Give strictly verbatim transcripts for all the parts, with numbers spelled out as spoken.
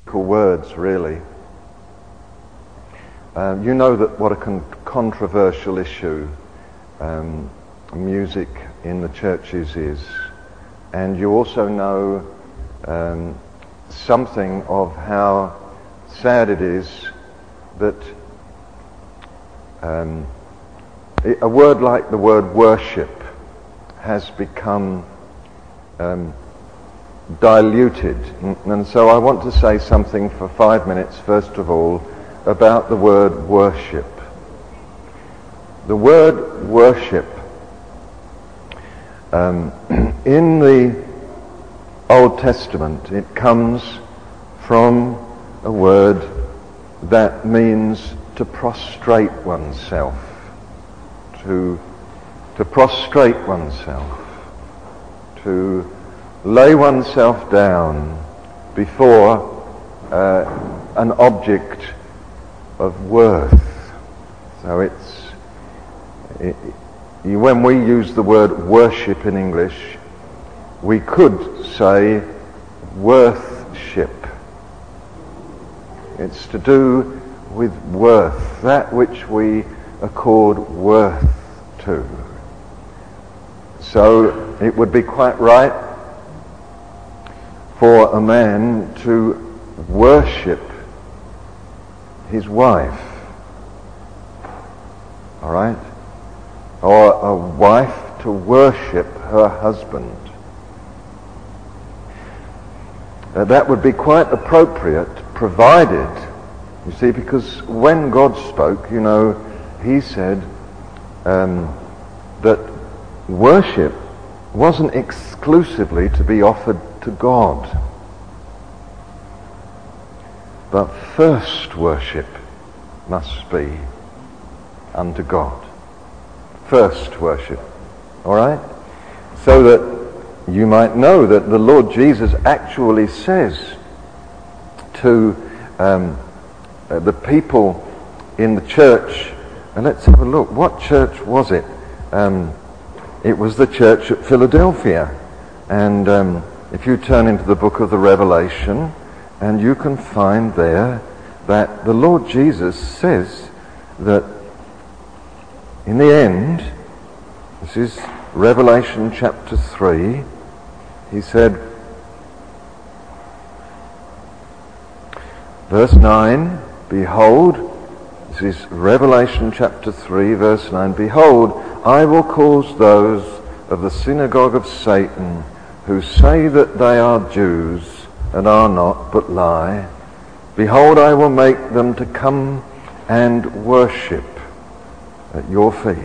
words, really. Um, you know that what a con- controversial issue um, music in the churches is, and you also know um, something of how sad it is that um, a word like the word worship has become um, diluted. And so I want to say something for five minutes, first of all, about the word worship. The word worship um, in the Old Testament, it comes from a word that means to prostrate oneself, to to prostrate oneself, to lay oneself down before uh, an object of worth. So it's it, you, when we use the word worship in English, we could say worthship. It's to do with worth, that which we accord worth to. So it would be quite right for a man to worship his wife, all right? Or a wife to worship her husband. Uh, that would be quite appropriate, provided, you see, because when God spoke, you know, he said um, that worship wasn't exclusively to be offered to God, but first worship must be unto God. First worship, all right? So that you might know that the Lord Jesus actually says to um, uh, the people in the church, and let's have a look, what church was it? Um, it was the church at Philadelphia. And um, if you turn into the book of the Revelation, and you can find there that the Lord Jesus says that in the end, this is Revelation chapter three, he said, verse nine, behold, this is Revelation chapter three, verse nine, behold, I will cause those of the synagogue of Satan who say that they are Jews and are not, but lie. Behold, I will make them to come and worship at your feet,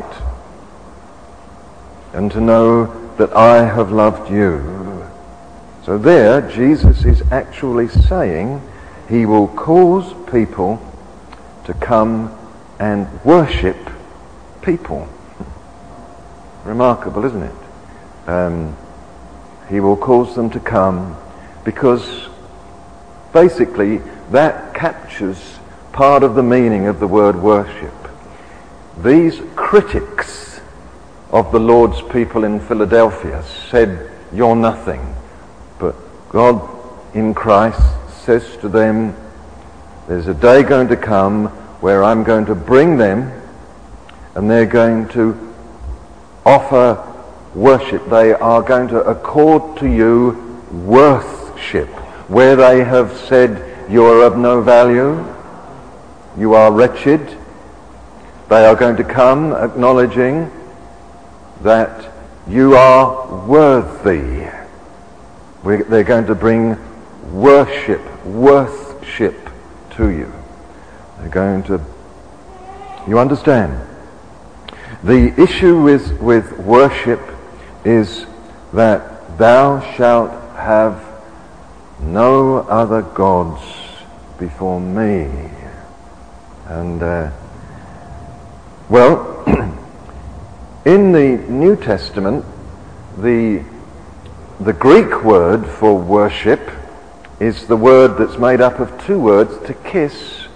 and to know that I have loved you. So there, Jesus is actually saying he will cause people to come and worship people. Remarkable, isn't it? Um, he will cause them to come, because basically that captures part of the meaning of the word worship. These critics of the Lord's people in Philadelphia said, you're nothing. But God in Christ says to them, there's a day going to come where I'm going to bring them, and they're going to offer worship. They are going to accord to you worthship. Where they have said, you are of no value, you are wretched, they are going to come acknowledging that you are worthy. We're, they're going to bring worship, worthship to you. They're going to, you understand? The issue with, with worship is that thou shalt have no other gods before me. And, uh, well, in the New Testament, the, the Greek word for worship is the word that's made up of two words, to kiss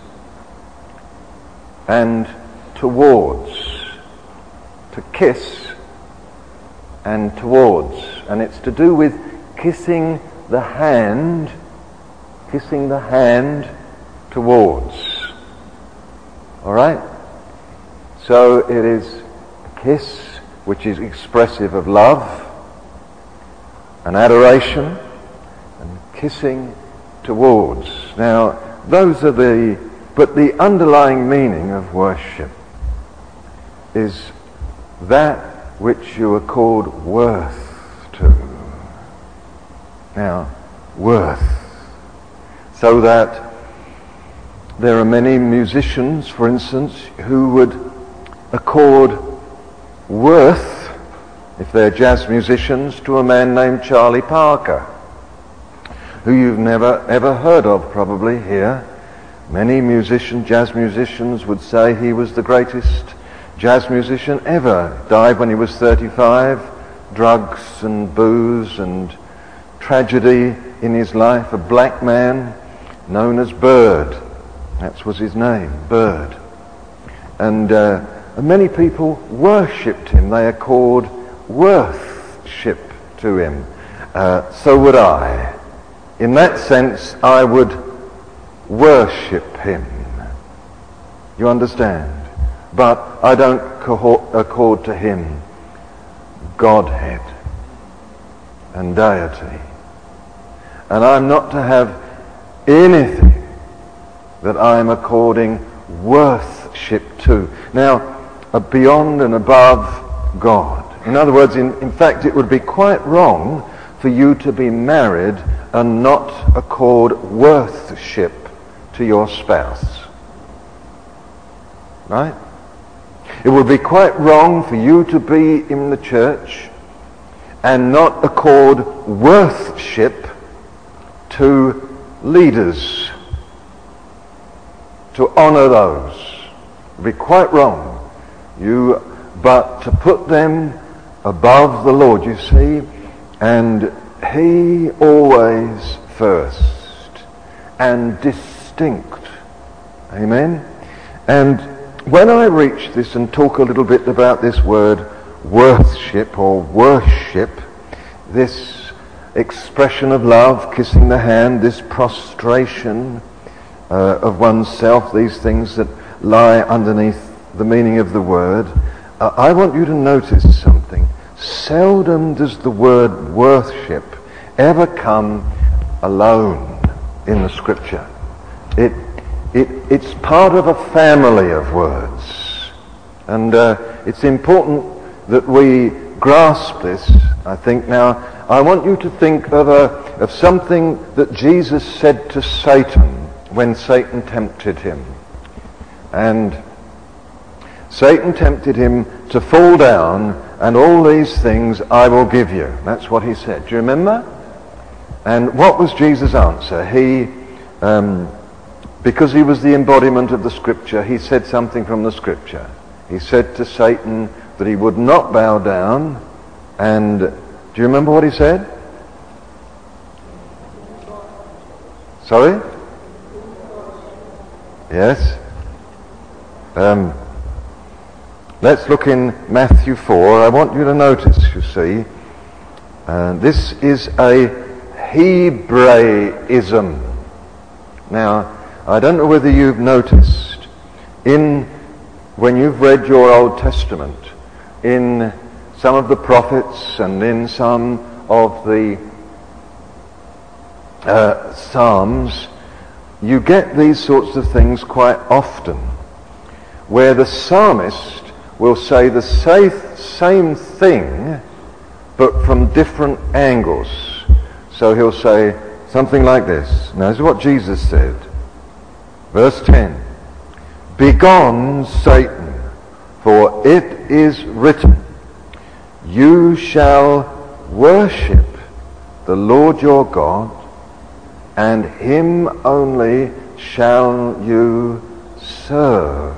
and towards. To kiss and towards. And it's to do with kissing the hand kissing the hand towards. All right? So it is a kiss which is expressive of love and adoration and kissing towards. Now, those are the, but the underlying meaning of worship is that which you are called worth to. Now, worth. So that there are many musicians, for instance, who would accord worth, if they're jazz musicians, to a man named Charlie Parker, who you've never ever heard of probably here. Many musicians, jazz musicians, would say he was the greatest jazz musician ever. Died when he was thirty-five, drugs and booze and tragedy in his life, a black man known as Bird. That was his name, Bird. And uh, many people worshipped him. They accord worship to him. Uh, so would I. In that sense, I would worship him. You understand? But I don't co- accord to him Godhead and deity. And I'm not to have anything that I'm according worship to. Now, uh, beyond and above God. In other words, in, in fact, it would be quite wrong for you to be married and not accord worship to your spouse. Right? It would be quite wrong for you to be in the church and not accord worship to leaders, to honour those. It would be quite wrong. You, but to put them above the Lord, you see, and He always first and distinct. Amen? And when I reach this and talk a little bit about this word worship or worship, this expression of love, kissing the hand, this prostration uh, of oneself, these things that lie underneath the meaning of the word, uh, I want you to notice something. Seldom does the word worship ever come alone in the scripture. It, it, it's part of a family of words. And uh, it's important that we grasp this, I think. Now, I want you to think of, a, of something that Jesus said to Satan when Satan tempted him. And Satan tempted him to fall down, and all these things I will give you. That's what he said. Do you remember? And what was Jesus' answer? He, um, because he was the embodiment of the scripture, he said something from the scripture. He said to Satan that he would not bow down, and do you remember what he said? Sorry? Yes? Um, let's look in Matthew four. I want you to notice, you see, uh, this is a Hebraism. Now, I don't know whether you've noticed, in when you've read your Old Testament, in some of the prophets and in some of the uh, Psalms, you get these sorts of things quite often, where the psalmist will say the same thing, but from different angles. So he'll say something like this. Now, this is what Jesus said. Verse ten. Begone, Satan, for it is written, you shall worship the Lord your God, and him only shall you serve.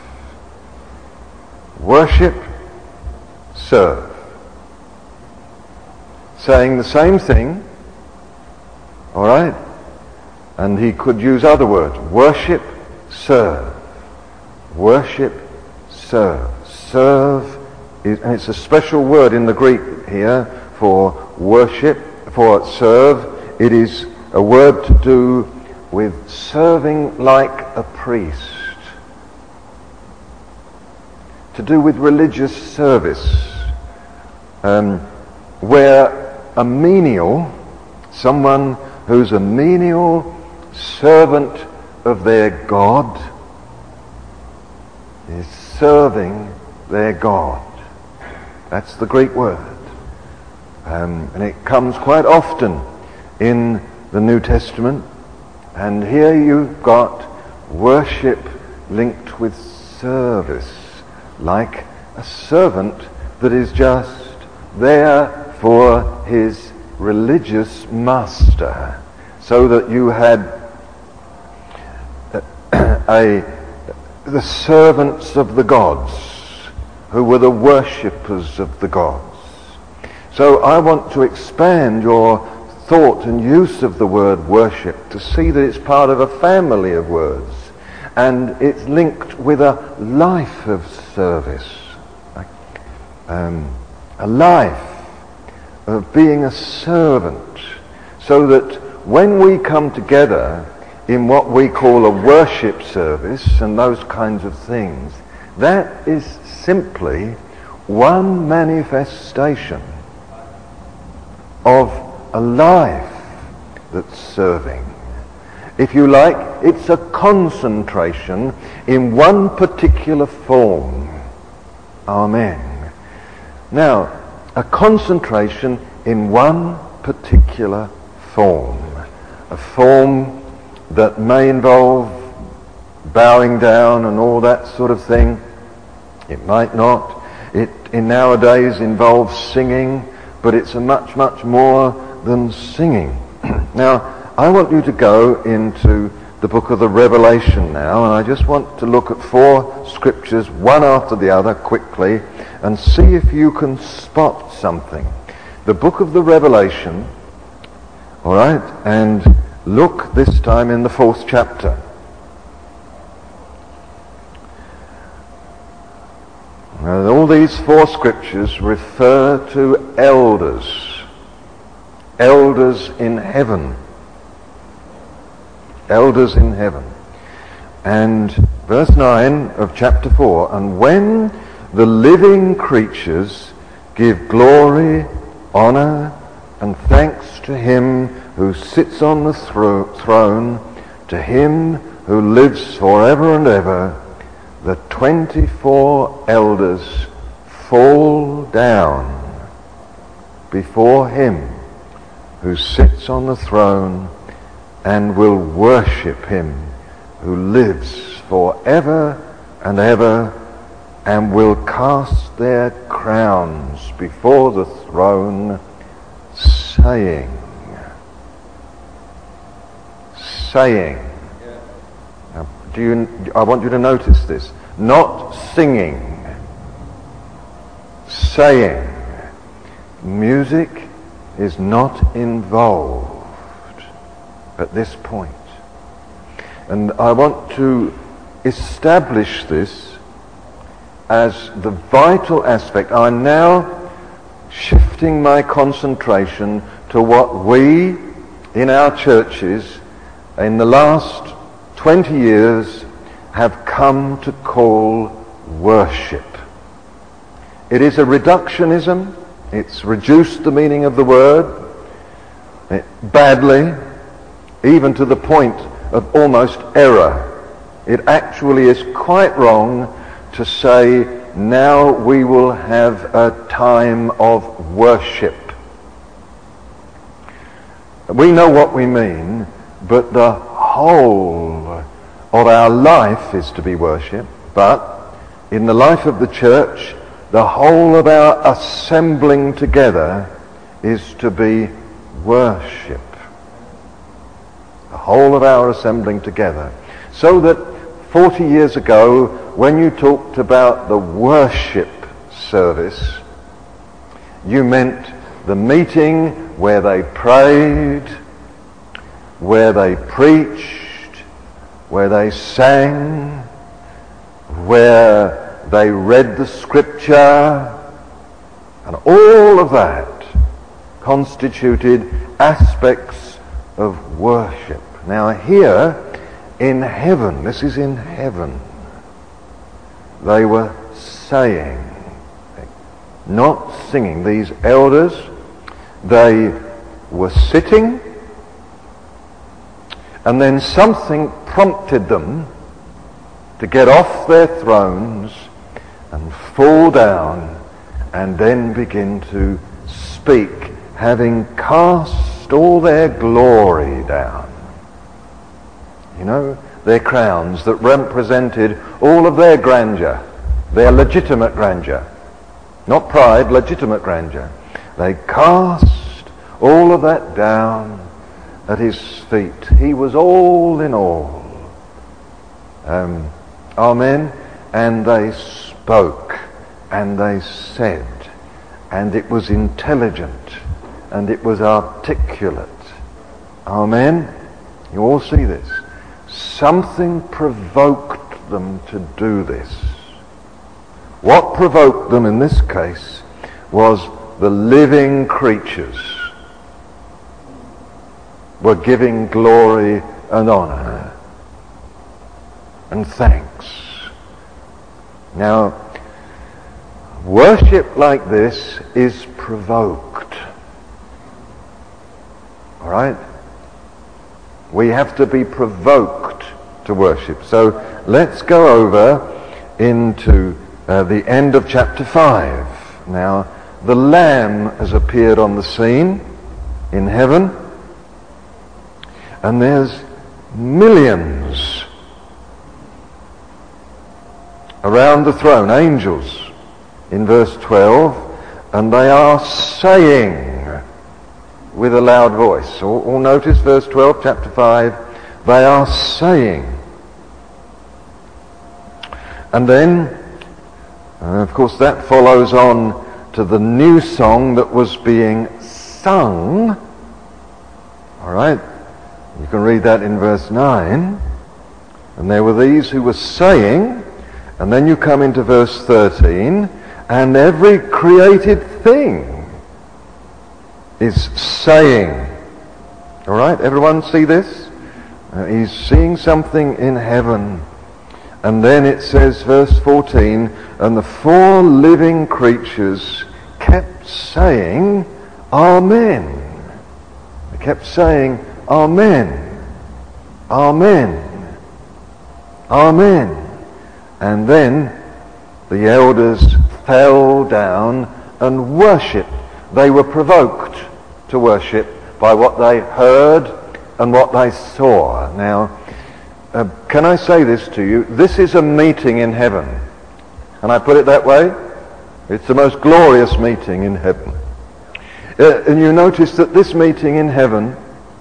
Worship, serve. Saying the same thing, all right? And he could use other words. Worship, serve. Worship, serve. Serve is, and it's a special word in the Greek here for worship, for serve. It is a word to do with serving like a priest, to do with religious service, um, where a menial, someone who's a menial servant of their God, is serving their God. That's the Greek word. Um, and it comes quite often in the New Testament. And here you've got worship linked with service, like a servant that is just there for his religious master. So that you had a, the servants of the gods, who were the worshippers of the gods. So I want to expand your thought and use of the word worship to see that it's part of a family of words, and it's linked with a life of service, um, a life of being a servant, so that when we come together in what we call a worship service and those kinds of things, that is simply one manifestation of a life that's serving. If you like, it's a concentration in one particular form. Amen. Now, a concentration in one particular form. A form that may involve bowing down and all that sort of thing. It might not. It in nowadays involves singing, but it's a much, much more than singing. Now, I want you to go into the book of the Revelation now, and I just want to look at four scriptures, one after the other, quickly, and see if you can spot something. The book of the Revelation, all right, and look this time in the fourth chapter. Now, all these four scriptures refer to elders, elders in heaven, elders in heaven. And verse nine of chapter four, and when the living creatures give glory, honor, and thanks to him who sits on the thro- throne, to him who lives forever and ever, the twenty-four elders fall down before him who sits on the throne and will worship him who lives forever and ever, and will cast their crowns before the throne, saying, saying, now, do you, I want you to notice this, not singing, saying. Music is not involved at this point. And I want to establish this as the vital aspect. I'm now shifting my concentration to what we in our churches in the last twenty years have come to call worship. It is a reductionism. It's reduced the meaning of the word it, badly, even to the point of almost error. It actually is quite wrong to say, now we will have a time of worship. We know what we mean, but the whole of our life is to be worship. But in the life of the church, the whole of our assembling together is to be worship. The whole of our assembling together. So that forty years ago, when you talked about the worship service, you meant the meeting where they prayed, where they preached, where they sang, where they read the scripture, and all of that constituted aspects of worship. Now here in heaven, this is in heaven, they were saying, not singing. These elders, they were sitting, and then something prompted them to get off their thrones and fall down and then begin to speak, having cast all their glory down. You know, their crowns that represented all of their grandeur, their legitimate grandeur. Not pride, legitimate grandeur. They cast all of that down at his feet. He was all in all. Um, amen. And they spoke and they said, and it was intelligent and it was articulate. Amen. You all see this. Something provoked them to do this. What provoked them in this case was the living creatures were giving glory and honor and thanks. Now, worship like this is provoked. All right? We have to be provoked to worship. So let's go over into uh, the end of chapter five. Now, the Lamb has appeared on the scene in heaven, and there's millions around the throne, angels, in verse twelve, and they are saying with a loud voice. All, all notice verse twelve, chapter five, they are saying. And then, uh, of course, that follows on to the new song that was being sung. All right, you can read that in verse nine. And there were these who were saying, and then you come into verse thirteen, and every created thing is saying. All right, everyone see this? Uh, he's seeing something in heaven. And then it says, verse fourteen, and the four living creatures kept saying, Amen. They kept saying, Amen. Amen. Amen. And then the elders fell down and worshipped. They were provoked to worship by what they heard and what they saw. Now, uh, can I say this to you? This is a meeting in heaven. Can I put it that way? It's the most glorious meeting in heaven. Uh, and you notice that this meeting in heaven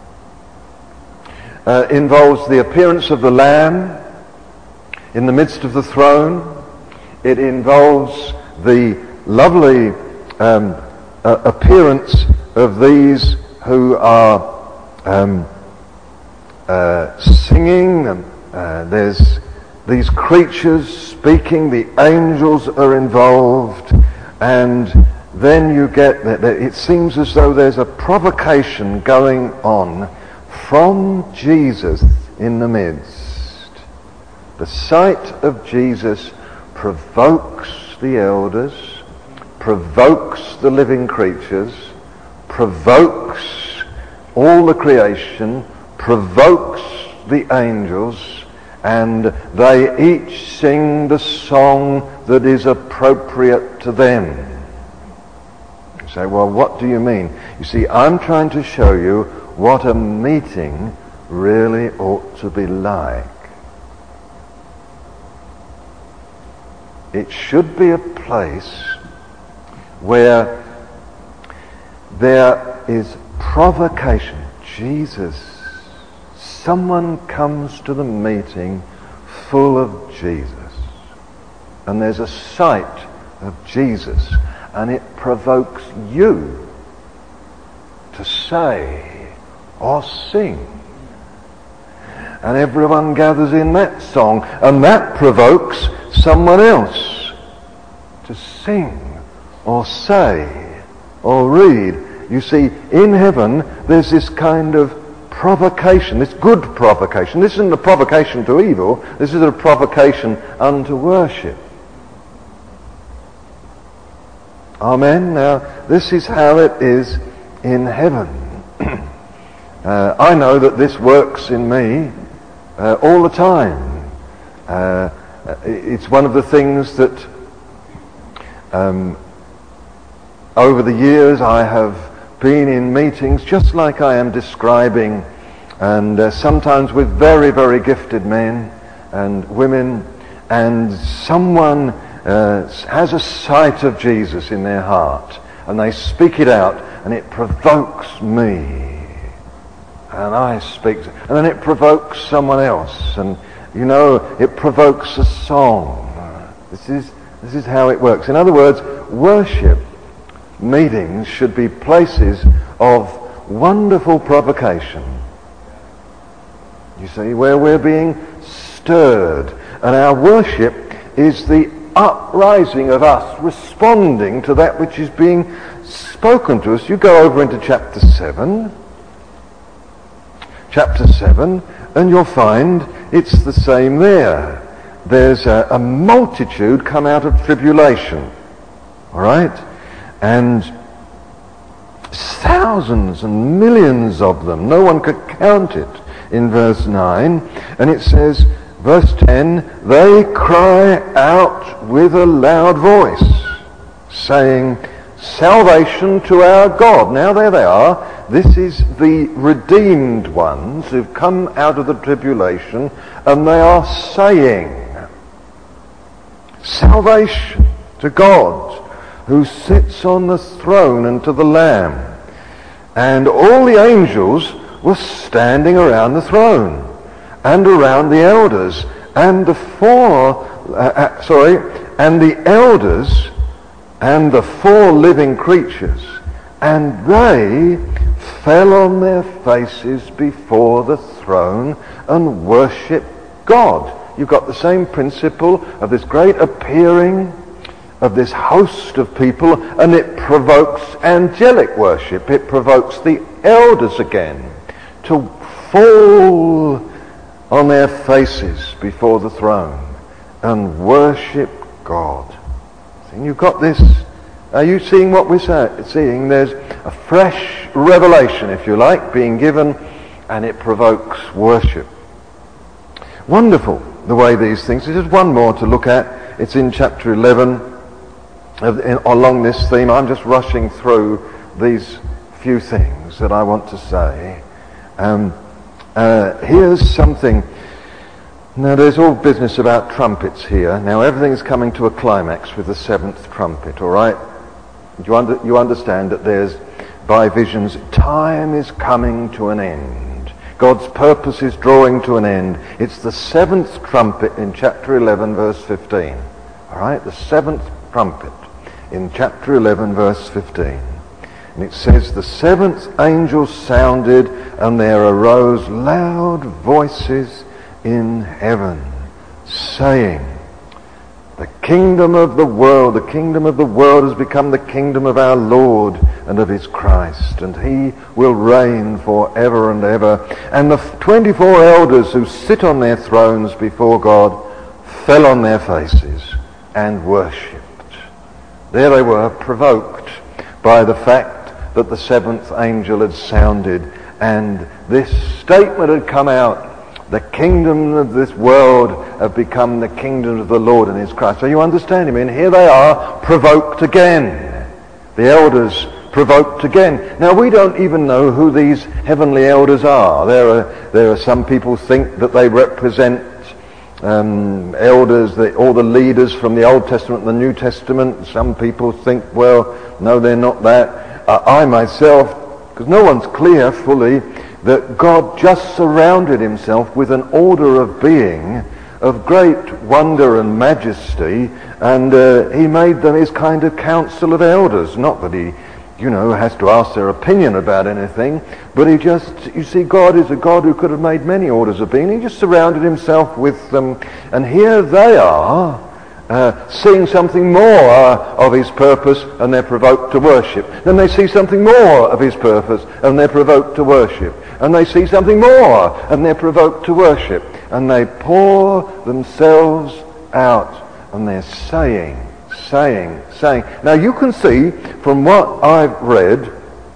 uh, involves the appearance of the Lamb in the midst of the throne. It involves the lovely um, uh, appearance of these who are um, uh, singing. And, uh, there's these creatures speaking. The angels are involved, and then you get that it seems as though there's a provocation going on from Jesus in the midst. The sight of Jesus provokes the elders, provokes the living creatures, provokes all the creation, provokes the angels, and they each sing the song that is appropriate to them. You say, well, what do you mean? You see, I'm trying to show you what a meeting really ought to be like. It should be a place where there is provocation. Jesus, someone comes to the meeting full of Jesus, and there's a sight of Jesus, and it provokes you to say or sing. And everyone gathers in that song, and that provokes someone else to sing or say or read. You see, in heaven there's this kind of provocation, this good provocation. This isn't a provocation to evil, this is a provocation unto worship. Amen. Now, this is how it is in heaven. uh, I know that this works in me uh, all the time. Uh, it's one of the things that um, over the years I have been in meetings just like I am describing, and uh, sometimes with very, very gifted men and women, and someone uh, has a sight of Jesus in their heart, and they speak it out, and it provokes me, and I speak, and then it provokes someone else, and you know, it provokes a song. This is this is how it works. In other words, worship meetings should be places of wonderful provocation. You see, where we're being stirred, and our worship is the uprising of us responding to that which is being spoken to us. You go over into chapter seven, chapter seven, and you'll find it's the same there. There's a, a multitude come out of tribulation, all right? And thousands and millions of them, no one could count it, in verse nine. And it says, verse ten, they cry out with a loud voice, saying, salvation to our God. Now there they are. This is the redeemed ones who've come out of the tribulation, and they are saying, salvation to God, who sits on the throne, and to the Lamb. And all the angels were standing around the throne, and around the elders, and the four, uh, uh, sorry, and the elders, and the four living creatures, and they fell on their faces before the throne and worshipped God. You've got the same principle of this great appearing of this host of people, and it provokes angelic worship. It provokes the elders again to fall on their faces before the throne and worship God. And you've got this. Are you seeing what we're seeing? There's a fresh revelation, if you like, being given, and it provokes worship. Wonderful, the way these things. There's just one more to look at. It's in chapter eleven. Along this theme, I'm just rushing through these few things that I want to say. Um, uh, here's something. Now, there's all business about trumpets here. Now, everything's coming to a climax with the seventh trumpet, all right? You, under, you understand that there's, by visions, time is coming to an end. God's purpose is drawing to an end. It's the seventh trumpet in chapter eleven, verse fifteen. All right? The seventh trumpet in chapter eleven, verse fifteen. And it says, the seventh angel sounded, and there arose loud voices in heaven, saying, the kingdom of the world, the kingdom of the world has become the kingdom of our Lord and of his Christ, and he will reign forever and ever. And the twenty-four elders who sit on their thrones before God fell on their faces and worshipped. There they were, provoked by the fact that the seventh angel had sounded, and this statement had come out, the kingdom of this world have become the kingdom of the Lord and his Christ. So you understand him, and here they are, provoked again. The elders provoked again. Now, we don't even know who these heavenly elders are. There are, there are some people think that they represent um, elders, the, all the leaders from the Old Testament and the New Testament. Some people think, well, no, they're not that. Uh, I myself, because no one's clear fully, that God just surrounded himself with an order of being of great wonder and majesty, and uh, he made them his kind of council of elders. Not that he, you know, has to ask their opinion about anything, but he just, you see, God is a God who could have made many orders of being. He just surrounded himself with them, and here they are, uh, seeing something more uh, of his purpose, and they're provoked to worship. Then they see something more of his purpose, and they're provoked to worship. And they see something more, and they're provoked to worship. And they pour themselves out, and they're saying, saying, saying. Now you can see from what I've read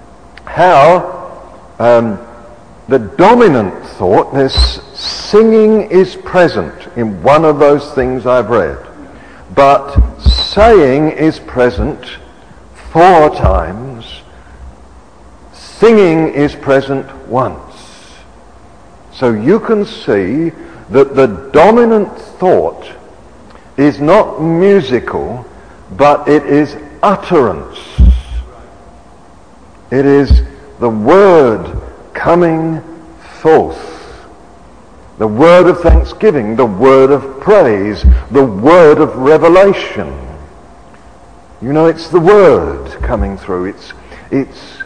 how um, the dominant thought, there's singing is present in one of those things I've read. But saying is present four times. Singing is present once. So you can see that the dominant thought is not musical, but it is utterance. It is the word coming forth. The word of thanksgiving, the word of praise, the word of revelation. You know, it's the word coming through. It's, it's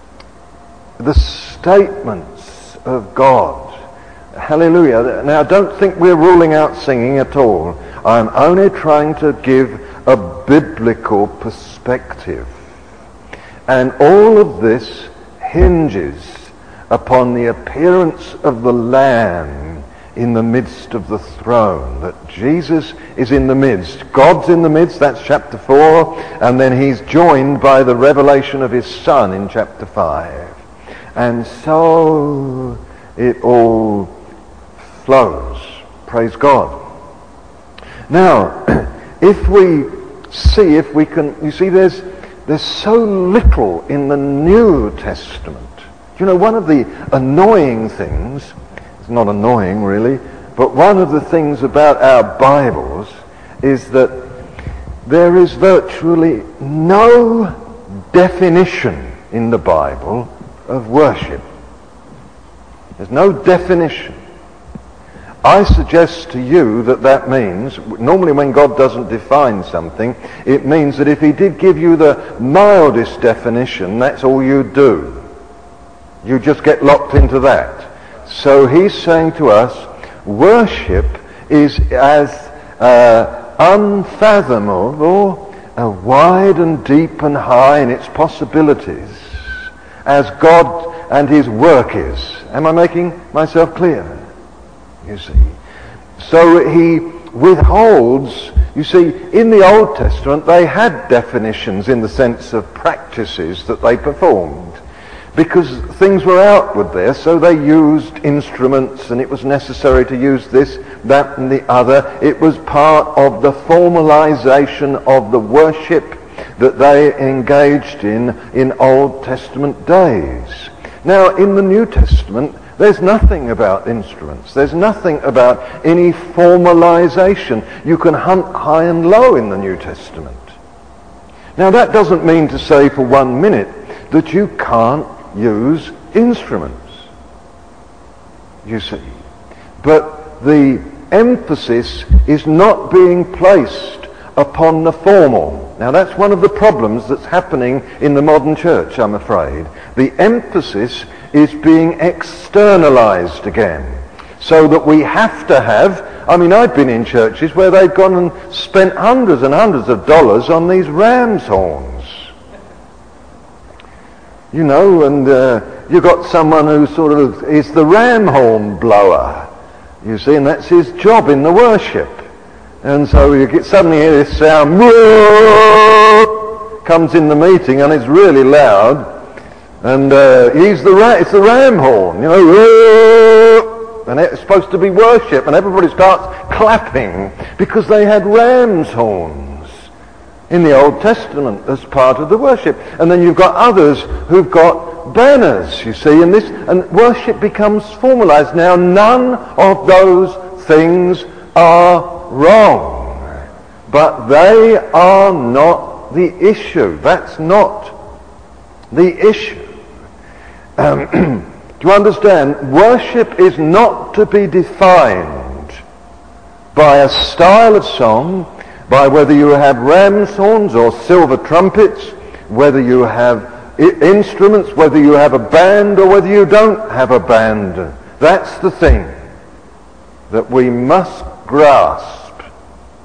the statements of God. Hallelujah. Now, don't think we're ruling out singing at all. I'm only trying to give a biblical perspective. And all of this hinges upon the appearance of the Lamb in the midst of the throne, that Jesus is in the midst. God's in the midst, that's chapter four, and then he's joined by the revelation of his Son in chapter five. And so it all flows. Praise God. Now, if we see, if we can, you see there's, there's so little in the New Testament. You know, one of the annoying things, it's not annoying really, but one of the things about our Bibles is that there is virtually no definition in the Bible of worship. There's no definition. I suggest to you that that means, normally when God doesn't define something, it means that if he did give you the mildest definition, that's all you do. You just get locked into that. So he's saying to us, worship is as uh, unfathomable, uh, wide and deep and high in its possibilities as God and his work is. Am I making myself clear? You see. So he withholds, you see, in the Old Testament they had definitions in the sense of practices that they performed. Because things were outward there, so they used instruments, and it was necessary to use this, that and the other. It was part of the formalization of the worship that they engaged in in Old Testament days. Now, in the New Testament, there's nothing about instruments. There's nothing about any formalization. You can hunt high and low in the New Testament. Now, that doesn't mean to say for one minute that you can't use instruments, you see. But the emphasis is not being placed upon the formal. Now that's one of the problems that's happening in the modern church, I'm afraid. The emphasis is being externalized again, so that we have to have, I mean, I've been in churches where they've gone and spent hundreds and hundreds of dollars on these ram's horns. You know, and uh, you've got someone who sort of is the ram horn blower, you see, and that's his job in the worship. And so you get suddenly hear this sound, comes in the meeting, and it's really loud, and uh, he's the ra- it's the ram horn, you know, and it's supposed to be worship, and everybody starts clapping because they had ram's horns in the Old Testament as part of the worship. And then you've got others who've got banners, you see, and this, and worship becomes formalized. Now, none of those things are wrong, but they are not the issue. That's not the issue. Um, do you understand? Worship is not to be defined by a style of song, by whether you have ram's horns or silver trumpets, whether you have I- instruments, whether you have a band or whether you don't have a band. That's the thing that we must grasp.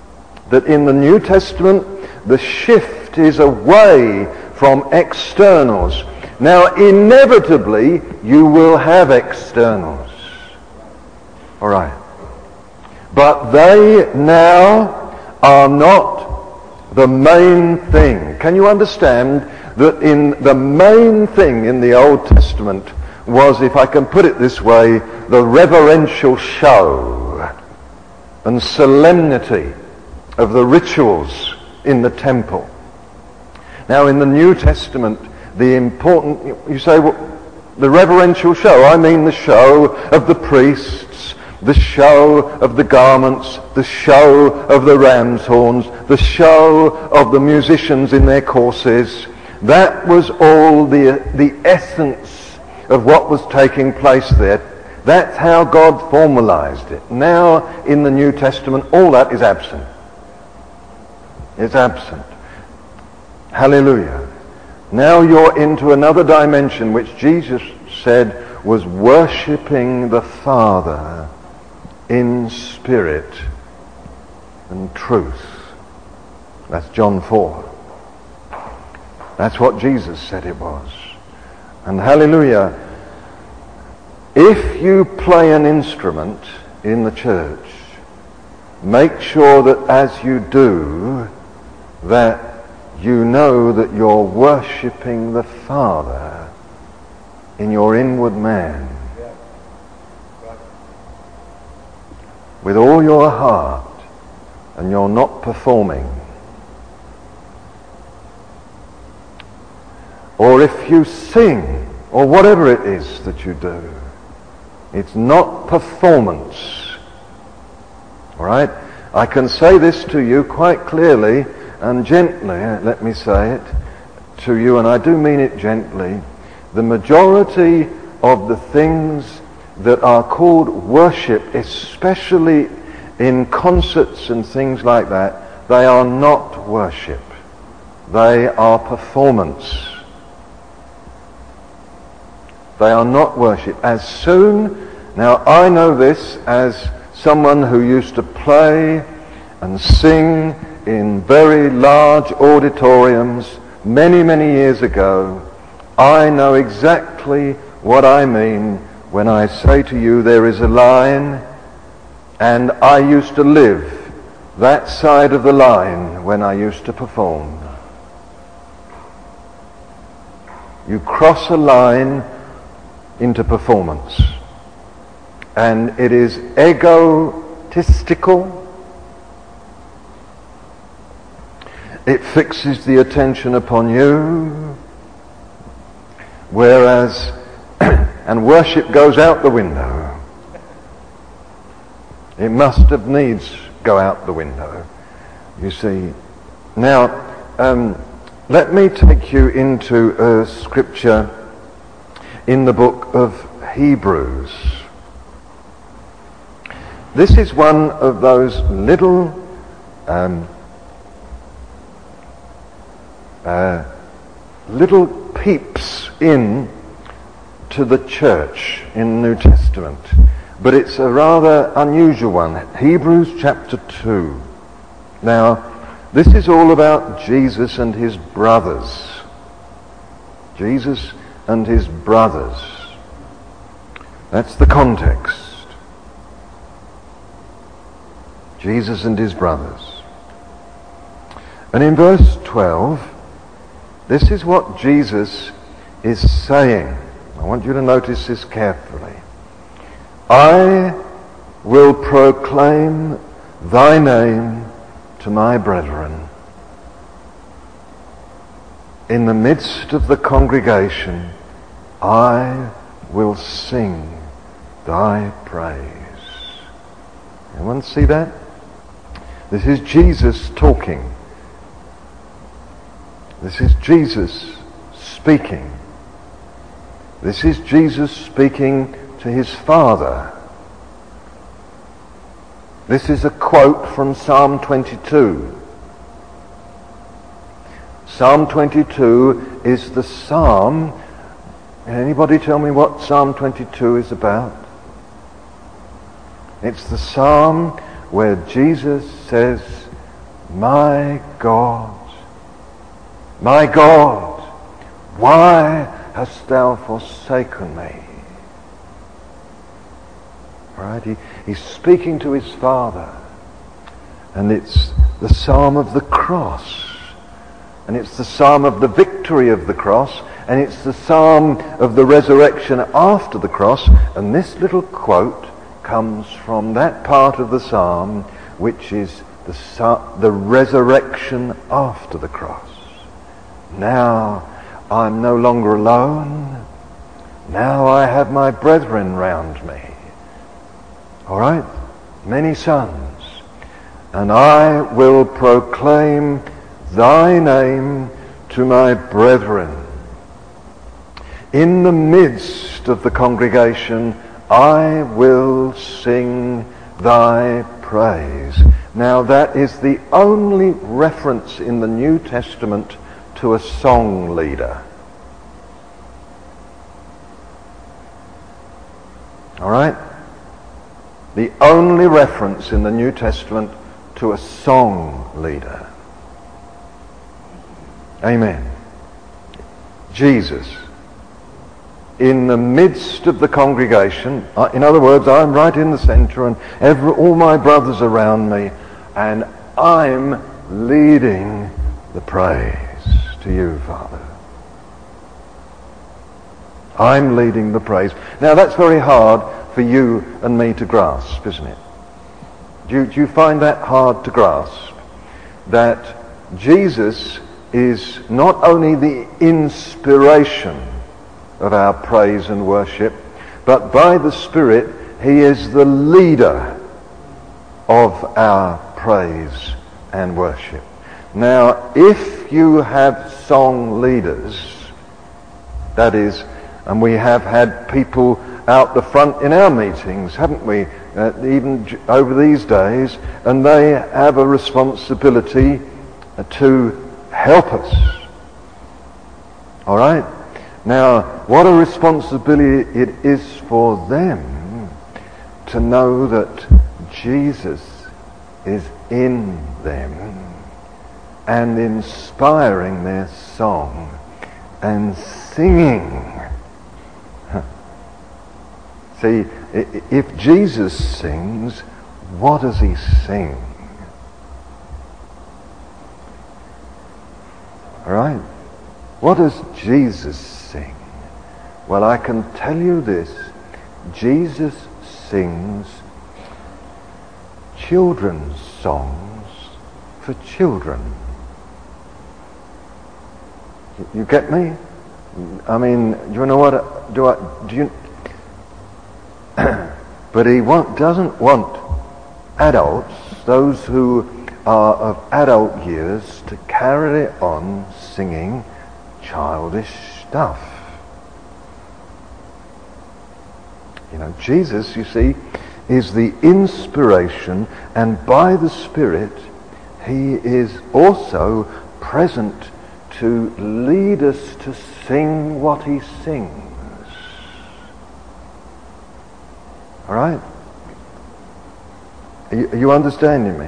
that in the New Testament the shift is away from externals. Now, inevitably, you will have externals. All right. But they now are not the main thing. Can you understand that in the main thing in the Old Testament was, if I can put it this way, the reverential show and solemnity of the rituals in the temple. Now, in the New Testament, the important, you say, well, the reverential show, I mean the show of the priests, the show of the garments, the show of the ram's horns, the show of the musicians in their courses. That was all the, the essence of what was taking place there. That's how God formalized it. Now, in the New Testament, all that is absent. It's absent. Hallelujah. Now you're into another dimension which Jesus said was worshipping the Father in spirit and truth. That's John four. That's what Jesus said it was. And hallelujah, if you play an instrument in the church, make sure that as you do, that you know that you're worshipping the Father in your inward man. With all your heart, and you're not performing. Or if you sing, or whatever it is that you do, it's not performance. All right? I can say this to you quite clearly and gently, let me say it to you, and I do mean it gently. The majority of the things that are called worship, especially in concerts and things like that, they are not worship. They are performance. They are not worship. As soon, now I know this as someone who used to play and sing in very large auditoriums many, many years ago. I know exactly what I mean when I say to you there is a line, and I used to live that side of the line when I used to perform. You cross a line into performance, and it is egotistical. It fixes the attention upon you, whereas, and worship goes out the window. It must of needs go out the window, you see. Now, um, let me take you into a scripture in the book of Hebrews. This is one of those little um, uh, little peeps in to the church in the New Testament, but it's a rather unusual one. Hebrews chapter two. Now, this is all about Jesus and his brothers. Jesus and his brothers. That's the context. Jesus and his brothers. And in verse twelve, this is what Jesus is saying. I want you to notice this carefully. I will proclaim thy name to my brethren. In the midst of the congregation, I will sing thy praise. Anyone see that? This is Jesus talking. This is Jesus speaking. This is Jesus speaking to his Father. This is a quote from Psalm twenty-two. Psalm twenty-two is the psalm. Anybody tell me what Psalm twenty-two is about? It's the psalm where Jesus says, my God, my God, why hast thou forsaken me? Right? He, he's speaking to his Father. And it's the psalm of the cross. And it's the psalm of the victory of the cross. And it's the psalm of the resurrection after the cross. And this little quote comes from that part of the psalm which is the, the resurrection after the cross. Now I'm no longer alone. Now I have my brethren round me. All right? Many sons. And I will proclaim thy name to my brethren. In the midst of the congregation, I will sing thy praise. Now that is the only reference in the New Testament to a song leader. All right? The only reference in the New Testament to a song leader. Amen. Jesus, in the midst of the congregation, in other words, I'm right in the center and every, all my brothers around me, and I'm leading the praise to you, Father. I'm leading the praise. Now that's very hard for you and me to grasp, isn't it? Do you, do you find that hard to grasp? That Jesus is not only the inspiration of our praise and worship, but by the Spirit, he is the leader of our praise and worship. Now, if you have song leaders, that is, and we have had people out the front in our meetings, haven't we, uh, even j- over these days, and they have a responsibility uh, to help us. All right? Now, what a responsibility it is for them to know that Jesus is in them and inspiring their song and singing. See, if Jesus sings, what does he sing? All right? What does Jesus sing? Well, I can tell you this. Jesus sings children's songs for children. You get me? I mean, do you know what? Do I? Do you? But he want, doesn't want adults, those who are of adult years, to carry on singing childish stuff. You know, Jesus, you see, is the inspiration, and by the Spirit, he is also present to lead us to sing what he sings. All right? Are you, are you understanding me?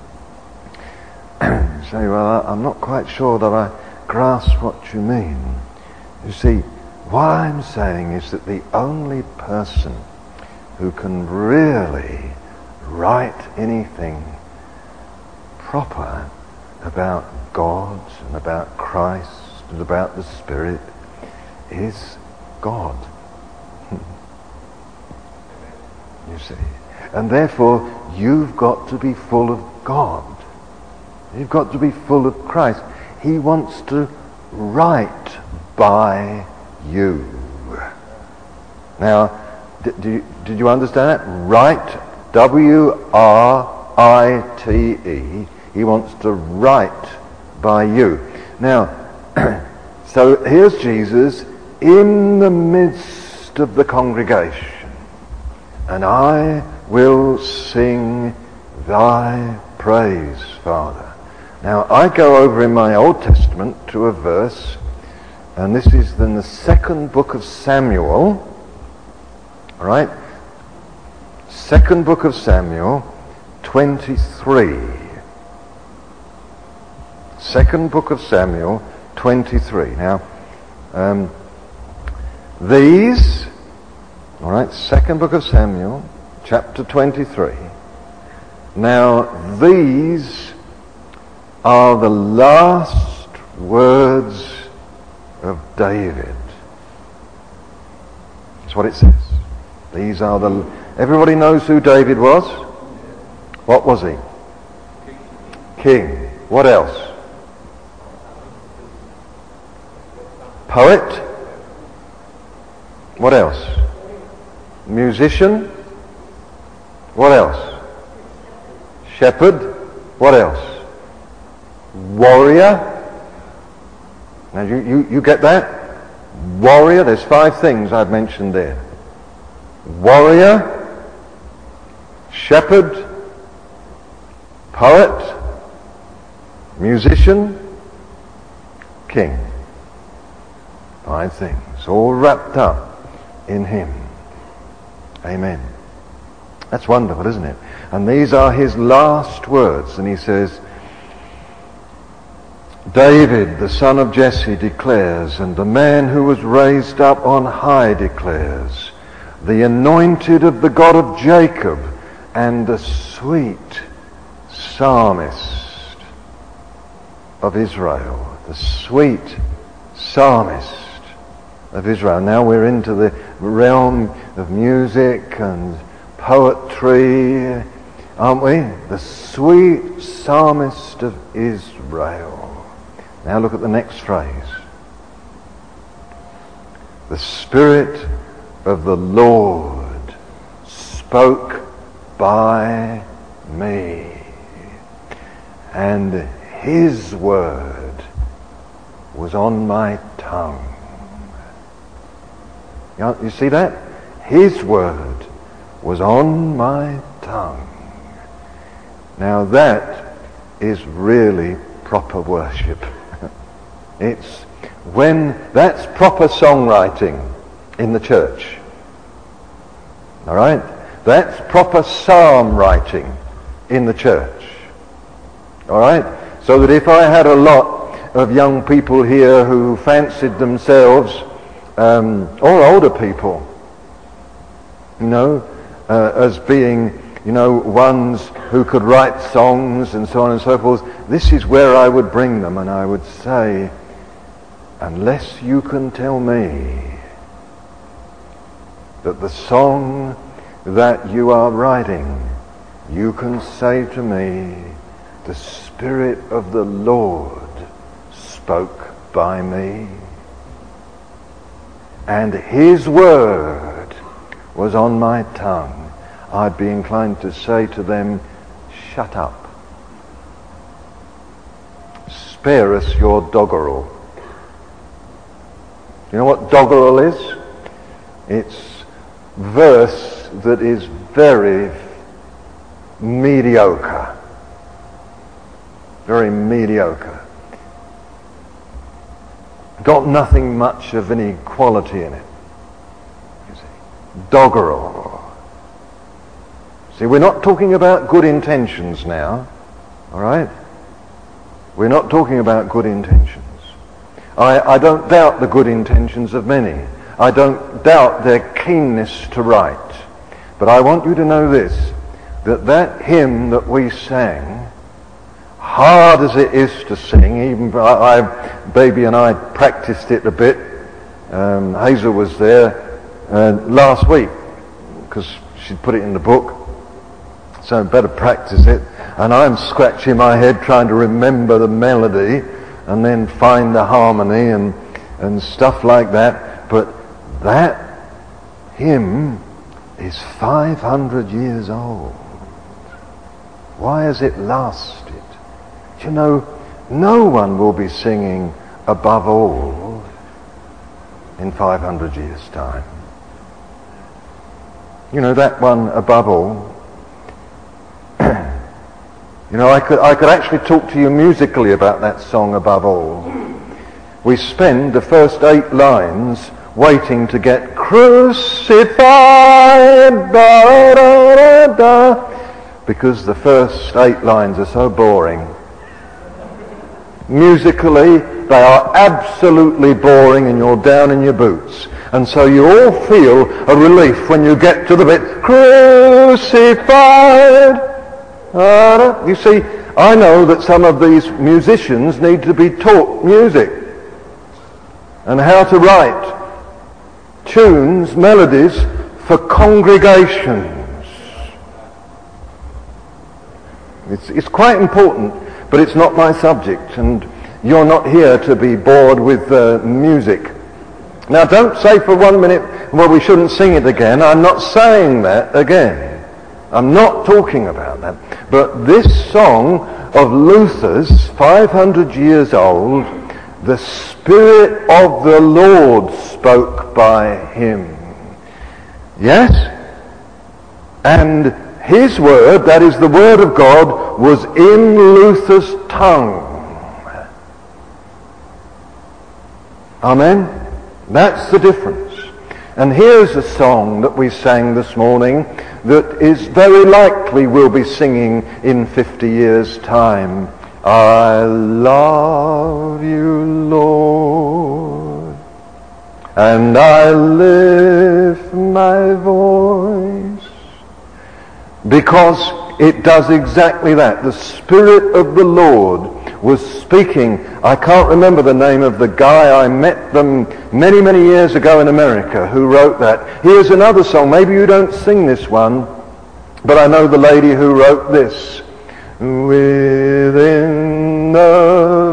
You say, well, I'm not quite sure that I grasp what you mean. You see, what I'm saying is that the only person who can really write anything proper about God and about Christ and about the Spirit is God. You see. And therefore, you've got to be full of God. You've got to be full of Christ. He wants to write by you. Now, did you, did you understand that? Write, W R I T E. He wants to write by you. Now, so here's Jesus in the midst of the congregation. And I will sing thy praise, Father. Now, I go over in my Old Testament to a verse, and this is in the second book of Samuel. All right? Second book of Samuel, twenty-three. Second book of Samuel twenty-three. Now, um, these, all right, second book of Samuel, chapter twenty-three. Now, these are the last words of David. That's what it says. These are the... Everybody knows who David was? What was he? King. What else? Poet. What else? Musician. What else? Shepherd. What else? Warrior. Now you, you, you get that? Warrior. There's five things I've mentioned there. Warrior, shepherd, poet, musician, king. Five things, all wrapped up in him. Amen. That's wonderful, isn't it? And these are his last words. And he says, David, the son of Jesse, declares, and the man who was raised up on high declares, the anointed of the God of Jacob, and the sweet psalmist of Israel. The sweet psalmist of Israel. Now we're into the realm of music and poetry, aren't we? The sweet psalmist of Israel. Now look at the next phrase. The Spirit of the Lord spoke by me, and his word was on my tongue. You know, you see that? His word was on my tongue. Now that is really proper worship. It's when that's proper songwriting in the church. All right? That's proper psalm writing in the church. All right? So that if I had a lot of young people here who fancied themselves, um, or older people, you know, uh, as being, you know, ones who could write songs and so on and so forth, this is where I would bring them, and I would say, unless you can tell me that the song that you are writing, you can say to me, the Spirit of the Lord spoke by me, and his word was on my tongue, I'd be inclined to say to them, shut up. Spare us your doggerel. You know what doggerel is? It's verse that is very mediocre. Very mediocre. Got nothing much of any quality in it. You see. Doggerel. See, we're not talking about good intentions now. All right? We're not talking about good intentions. I, I don't doubt the good intentions of many. I don't doubt their keenness to write. But I want you to know this, that that hymn that we sang, hard as it is to sing, even I, I baby and I practiced it a bit. Um, Hazel was there uh, last week because she'd put it in the book, so better practice it. And I'm scratching my head trying to remember the melody and then find the harmony and, and stuff like that. But that hymn is five hundred years old. Why has it lasted? Do you know, no one will be singing above all in five hundred years' time. You know, that one, above all. You know, I could, I could actually talk to you musically about that song, Above All. We spend the first eight lines waiting to get crucified, da, da, da, da, because the first eight lines are so boring. musically, they are absolutely boring and you're down in your boots. And so you all feel a relief when you get to the bit, crucified. Uh, you see, I know that some of these musicians need to be taught music and how to write tunes, melodies for congregations. It's, it's quite important, but it's not my subject, and you're not here to be bored with uh, music. Now, don't say for one minute, well, we shouldn't sing it again. I'm not saying that again. I'm not talking about that. But this song of Luther's, five hundred years old, the Spirit of the Lord spoke by him. Yes? And his word, that is the word of God, was in Luther's tongue. Amen? That's the difference. And here's a song that we sang this morning that is very likely we'll be singing in fifty years' time. I love you, Lord, and I lift my voice, because it does exactly that. The Spirit of the Lord was speaking. I can't remember the name of the guy. I met them many, many years ago in America who wrote that. Here's another song. Maybe you don't sing this one, but I know the lady who wrote this. Within the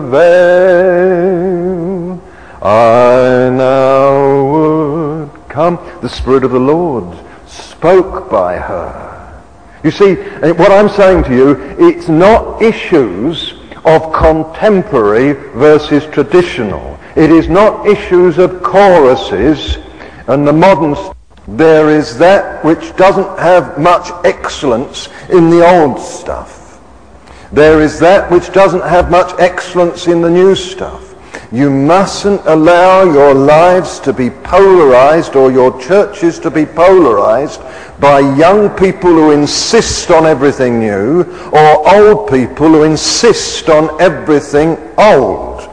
veil I now would come. The Spirit of the Lord spoke by her. You see, what I'm saying to you, it's not issues of contemporary versus traditional. It is not issues of choruses and the modern. St- there is that which doesn't have much excellence in the old stuff. There is that which doesn't have much excellence in the new stuff. You mustn't allow your lives to be polarized, or your churches to be polarized, by young people who insist on everything new, or old people who insist on everything old.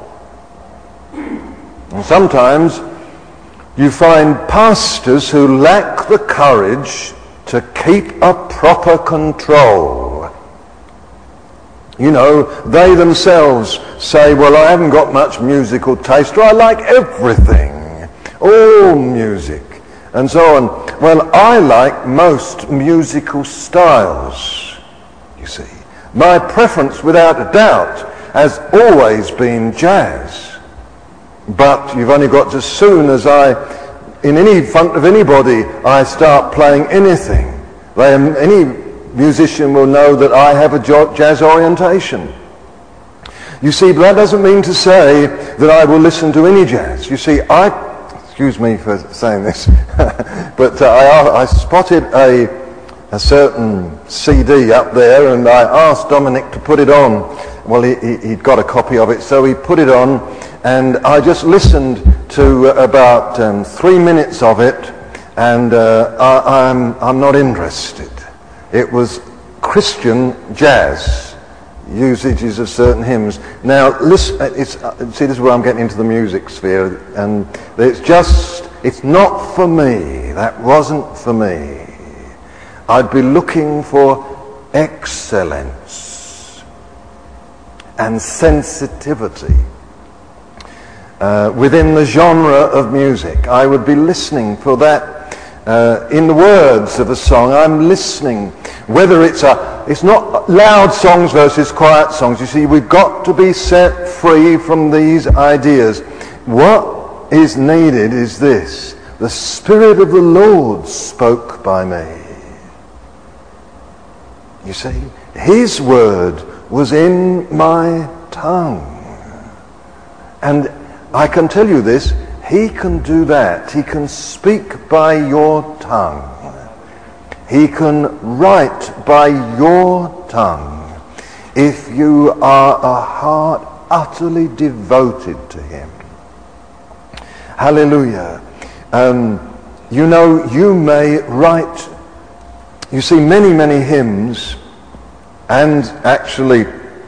And sometimes you find pastors who lack the courage to keep a proper control. You know, they themselves say, well, I haven't got much musical taste, or I like everything, all music, and so on. Well, I like most musical styles, you see. My preference, without a doubt, has always been jazz. But you've only got to, as soon as I, in any front of anybody, I start playing anything, they, any musician will know that I have a jazz orientation. You see, but that doesn't mean to say that I will listen to any jazz. You see, I, excuse me for saying this, but uh, I, I spotted a, a certain C D up there, and I asked Dominic to put it on. Well, he, he, he'd got a copy of it, so he put it on, and I just listened to uh, about um, three minutes of it, and uh, I, I'm, I'm not interested. It was Christian jazz, usages of certain hymns. Now, listen, it's, uh, see, this is where I'm getting into the music sphere, and it's just, it's not for me. That wasn't for me. I'd be looking for excellence and sensitivity uh, within the genre of music. I would be listening for that. Uh, in the words of a song, I'm listening. Whether it's a, it's not loud songs versus quiet songs. You see, we've got to be set free from these ideas. What is needed is this: the Spirit of the Lord spoke by me. You see, His word was in my tongue, and I can tell you this. He can do that. He can speak by your tongue. He can write by your tongue if you are a heart utterly devoted to Him. Hallelujah. Um, you know, you may write, you see, many, many hymns, and actually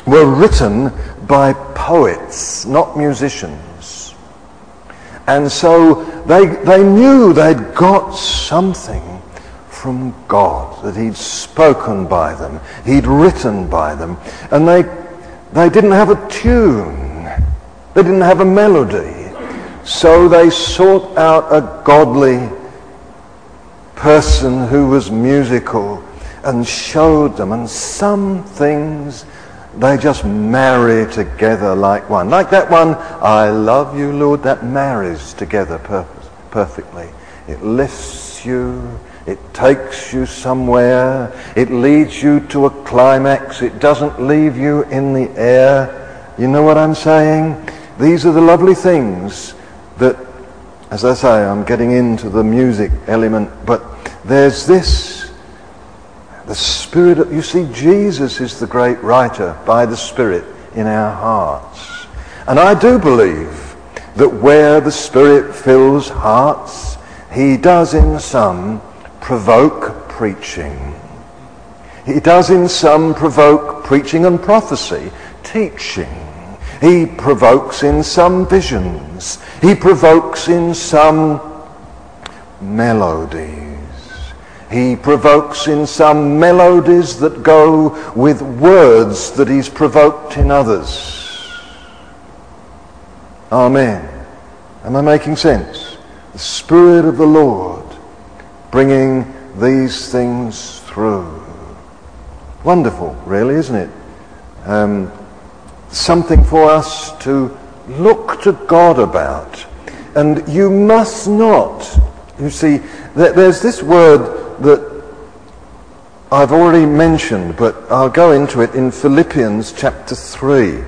were written by poets, not musicians. And so they, they knew they'd got something from God, that he'd spoken by them, he'd written by them. And they, they didn't have a tune, they didn't have a melody. So they sought out a godly person who was musical and showed them, and some things they just marry together like one. Like that one, I love you, Lord, that marries together per- perfectly. It lifts you, it takes you somewhere, it leads you to a climax, it doesn't leave you in the air. You know what I'm saying? These are the lovely things that, as I say, I'm getting into the music element, but there's this, the Spirit of, you see, Jesus is the great writer by the Spirit in our hearts. And I do believe that where the Spirit fills hearts, he does in some provoke preaching. He does in some provoke preaching and prophecy, teaching. He provokes in some visions. He provokes in some melodies. He provokes in some melodies that go with words that he's provoked in others. Amen. Am I making sense? The Spirit of the Lord bringing these things through. Wonderful, really, isn't it? Um, something for us to look to God about. And you must not, you see, there's this word that I've already mentioned, but I'll go into it in Philippians chapter three,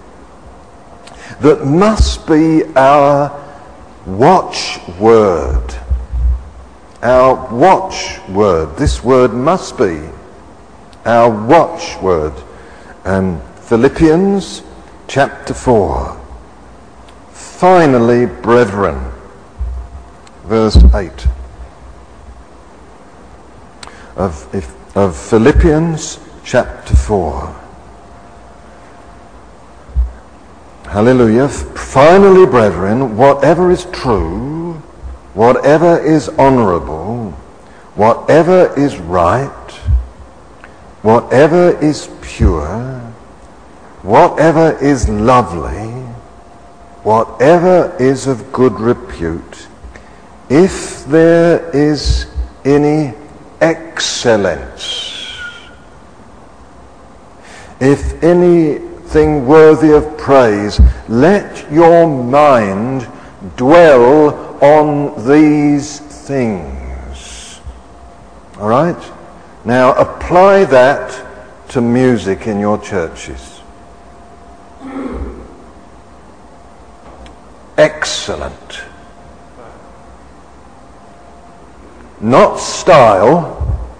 that must be our watchword. Our watchword. This word must be our watchword. Um, Philippians chapter four. Finally, brethren, verse eight of, if, of Philippians chapter four. Hallelujah. Finally, brethren, whatever is true, whatever is honorable, whatever is right, whatever is pure, whatever is lovely, whatever is of good repute, if there is any excellence, if anything worthy of praise, let your mind dwell on these things. All right? Now apply that to music in your churches. Excellent. Not style.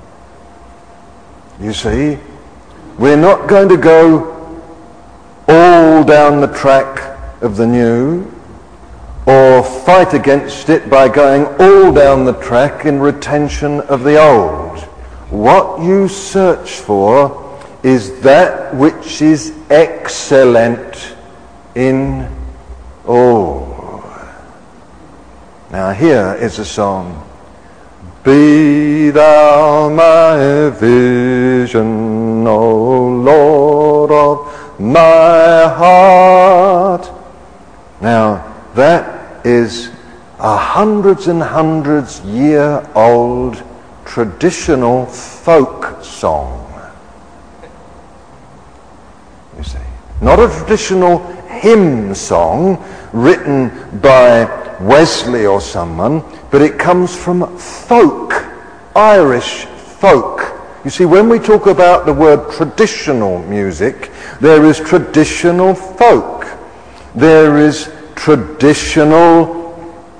You see, we're not going to go all down the track of the new or fight against it by going all down the track in retention of the old. What you search for is that which is excellent in all. Now here is a song. Be thou my vision, O Lord of my heart. Now that is a hundreds and hundreds year old traditional folk song. You see, not a traditional hymn song written by Wesley or someone, but it comes from folk, Irish folk. You see, when we talk about the word traditional music, there is traditional folk. There is traditional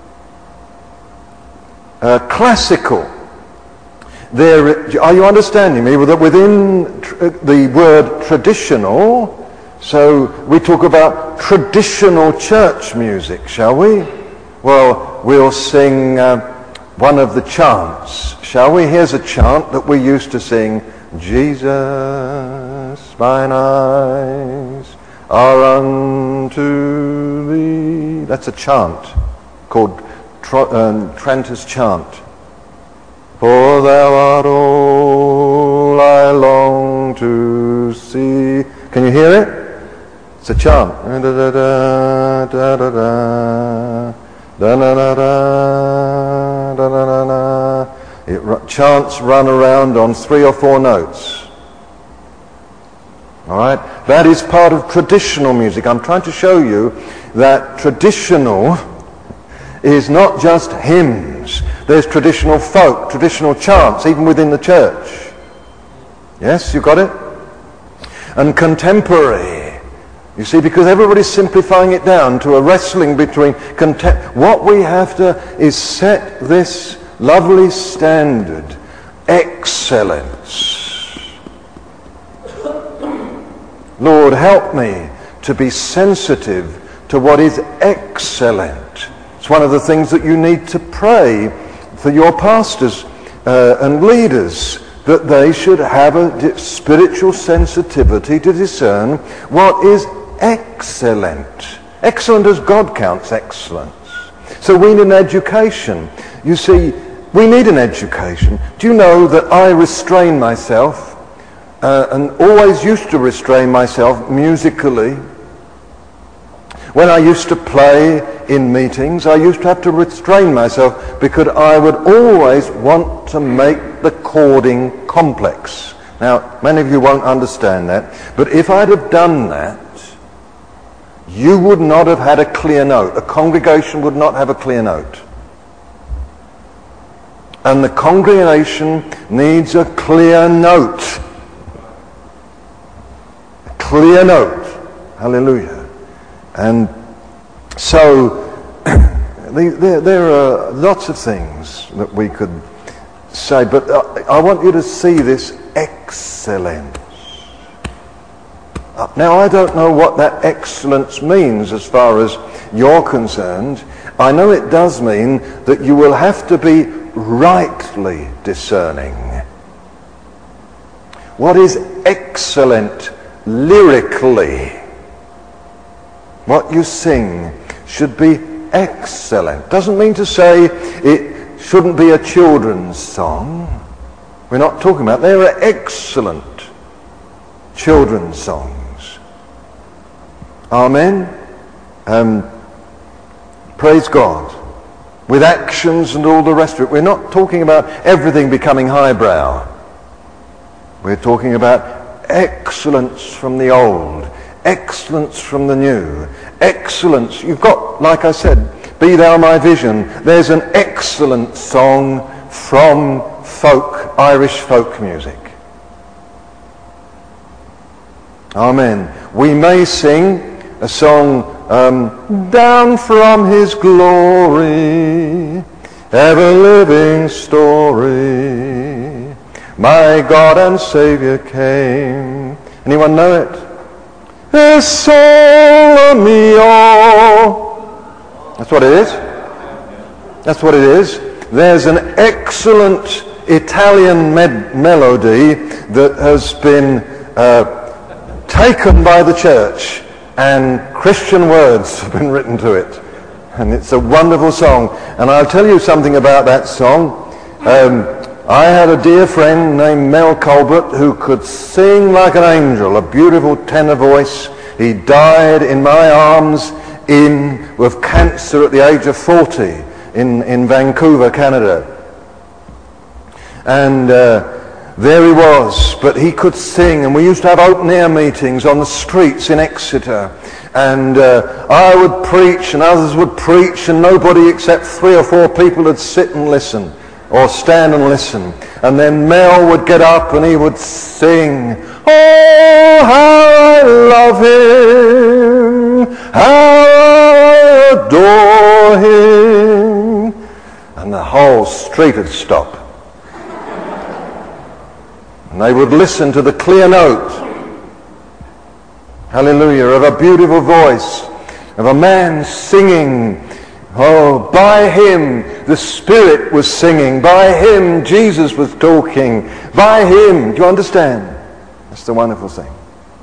uh, classical. There, are you understanding me? That within tr- the word traditional, so we talk about traditional church music, shall we? Well, we'll sing uh, one of the chants, shall we? Here's a chant that we used to sing. Jesus mine eyes are unto thee. That's a chant called Tro- um, Tranter's chant. For thou art all I long to see. Can you hear it? It's a chant. Da da da da da da da da da da da da da. It chants run around on three or four notes. All right, that is part of traditional music. I'm trying to show you that traditional is not just hymns. There's traditional folk, traditional chants, even within the church. Yes, you got it? And contemporary. You see, because everybody's simplifying it down to a wrestling between contem- what we have to is set this lovely standard, excellence. Lord, help me to be sensitive to what is excellent. It's one of the things that you need to pray for your pastors uh, and leaders, that they should have a spiritual sensitivity to discern what is excellent. Excellent as God counts excellence. So we need an education. You see, we need an education. Do you know that I restrain myself uh, and always used to restrain myself musically? When I used to play in meetings, I used to have to restrain myself because I would always want to make the chording complex. Now, many of you won't understand that, but if I'd have done that, you would not have had a clear note. A congregation would not have a clear note. And the congregation needs a clear note. A clear note. Hallelujah. And so there, there are lots of things that we could say, but I want you to see this excellence. Now, I don't know what that excellence means as far as you're concerned. I know it does mean that you will have to be rightly discerning. What is excellent lyrically? What you sing should be excellent. Doesn't mean to say it shouldn't be a children's song. We're not talking about, there are excellent children's songs. Amen. Um, praise God. With actions and all the rest of it. We're not talking about everything becoming highbrow. We're talking about excellence from the old. Excellence from the new. Excellence. You've got, like I said, Be Thou My Vision. There's an excellent song from folk, Irish folk music. Amen. We may sing a song, um, down from his glory, ever-living story, my God and Saviour came. Anyone know it? Es sole mio. That's what it is. That's what it is. There's an excellent Italian med- melody that has been uh, taken by the church, and Christian words have been written to it. And it's a wonderful song. And I'll tell you something about that song. Um, I had a dear friend named Mel Colbert who could sing like an angel, a beautiful tenor voice. He died in my arms in with cancer at the age of forty in, in Vancouver, Canada. And uh, there he was, but he could sing, and we used to have open-air meetings on the streets in Exeter, and uh, I would preach and others would preach, and nobody except three or four people would sit and listen, or stand and listen. And then Mel would get up and he would sing, oh, how I love him, how I adore him. And the whole street would stop. And they would listen to the clear note, hallelujah, of a beautiful voice, of a man singing. Oh, by him the Spirit was singing. By him Jesus was talking. By him, do you understand? That's the wonderful thing.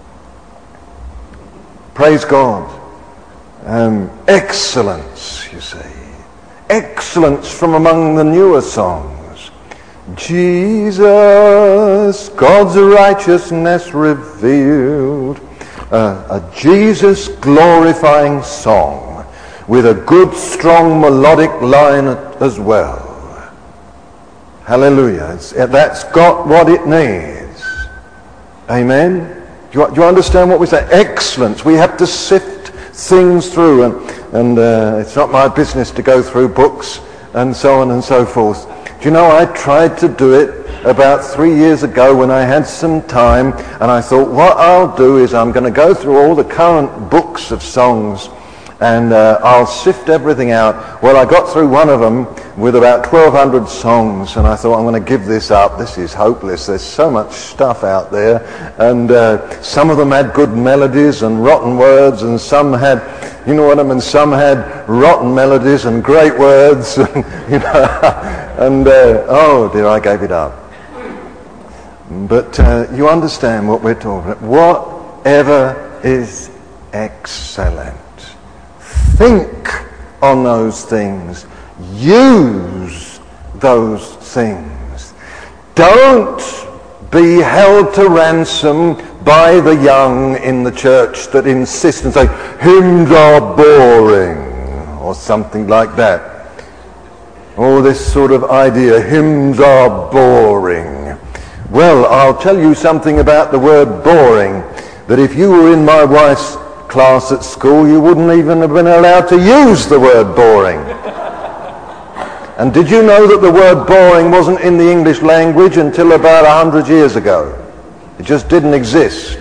Praise God. Um, excellence, you see. Excellence from among the newer songs. Jesus, God's righteousness revealed. Uh, a Jesus glorifying song with a good strong melodic line as well. Hallelujah. It's, that's got what it needs. Amen. Do you, do you understand what we say? Excellence. We have to sift things through, and, and uh, it's not my business to go through books and so on and so forth. Do you know, I tried to do it about three years ago when I had some time, and I thought what I'll do is I'm going to go through all the current books of songs, and uh, I'll sift everything out. Well, I got through one of them with about twelve hundred songs, and I thought, I'm going to give this up. This is hopeless. There's so much stuff out there, and uh, some of them had good melodies and rotten words, and some had, you know what I mean, some had rotten melodies and great words, and, you know, and uh, oh dear, I gave it up. But uh, you understand what we're talking about. Whatever is excellent. Think on those things. Use those things. Don't be held to ransom by the young in the church that insist and say, hymns are boring, or something like that. Or this sort of idea, hymns are boring. Well, I'll tell you something about the word boring, that if you were in my wife's class at school, you wouldn't even have been allowed to use the word boring. And did you know that the word boring wasn't in the English language until about a hundred years ago? It just didn't exist.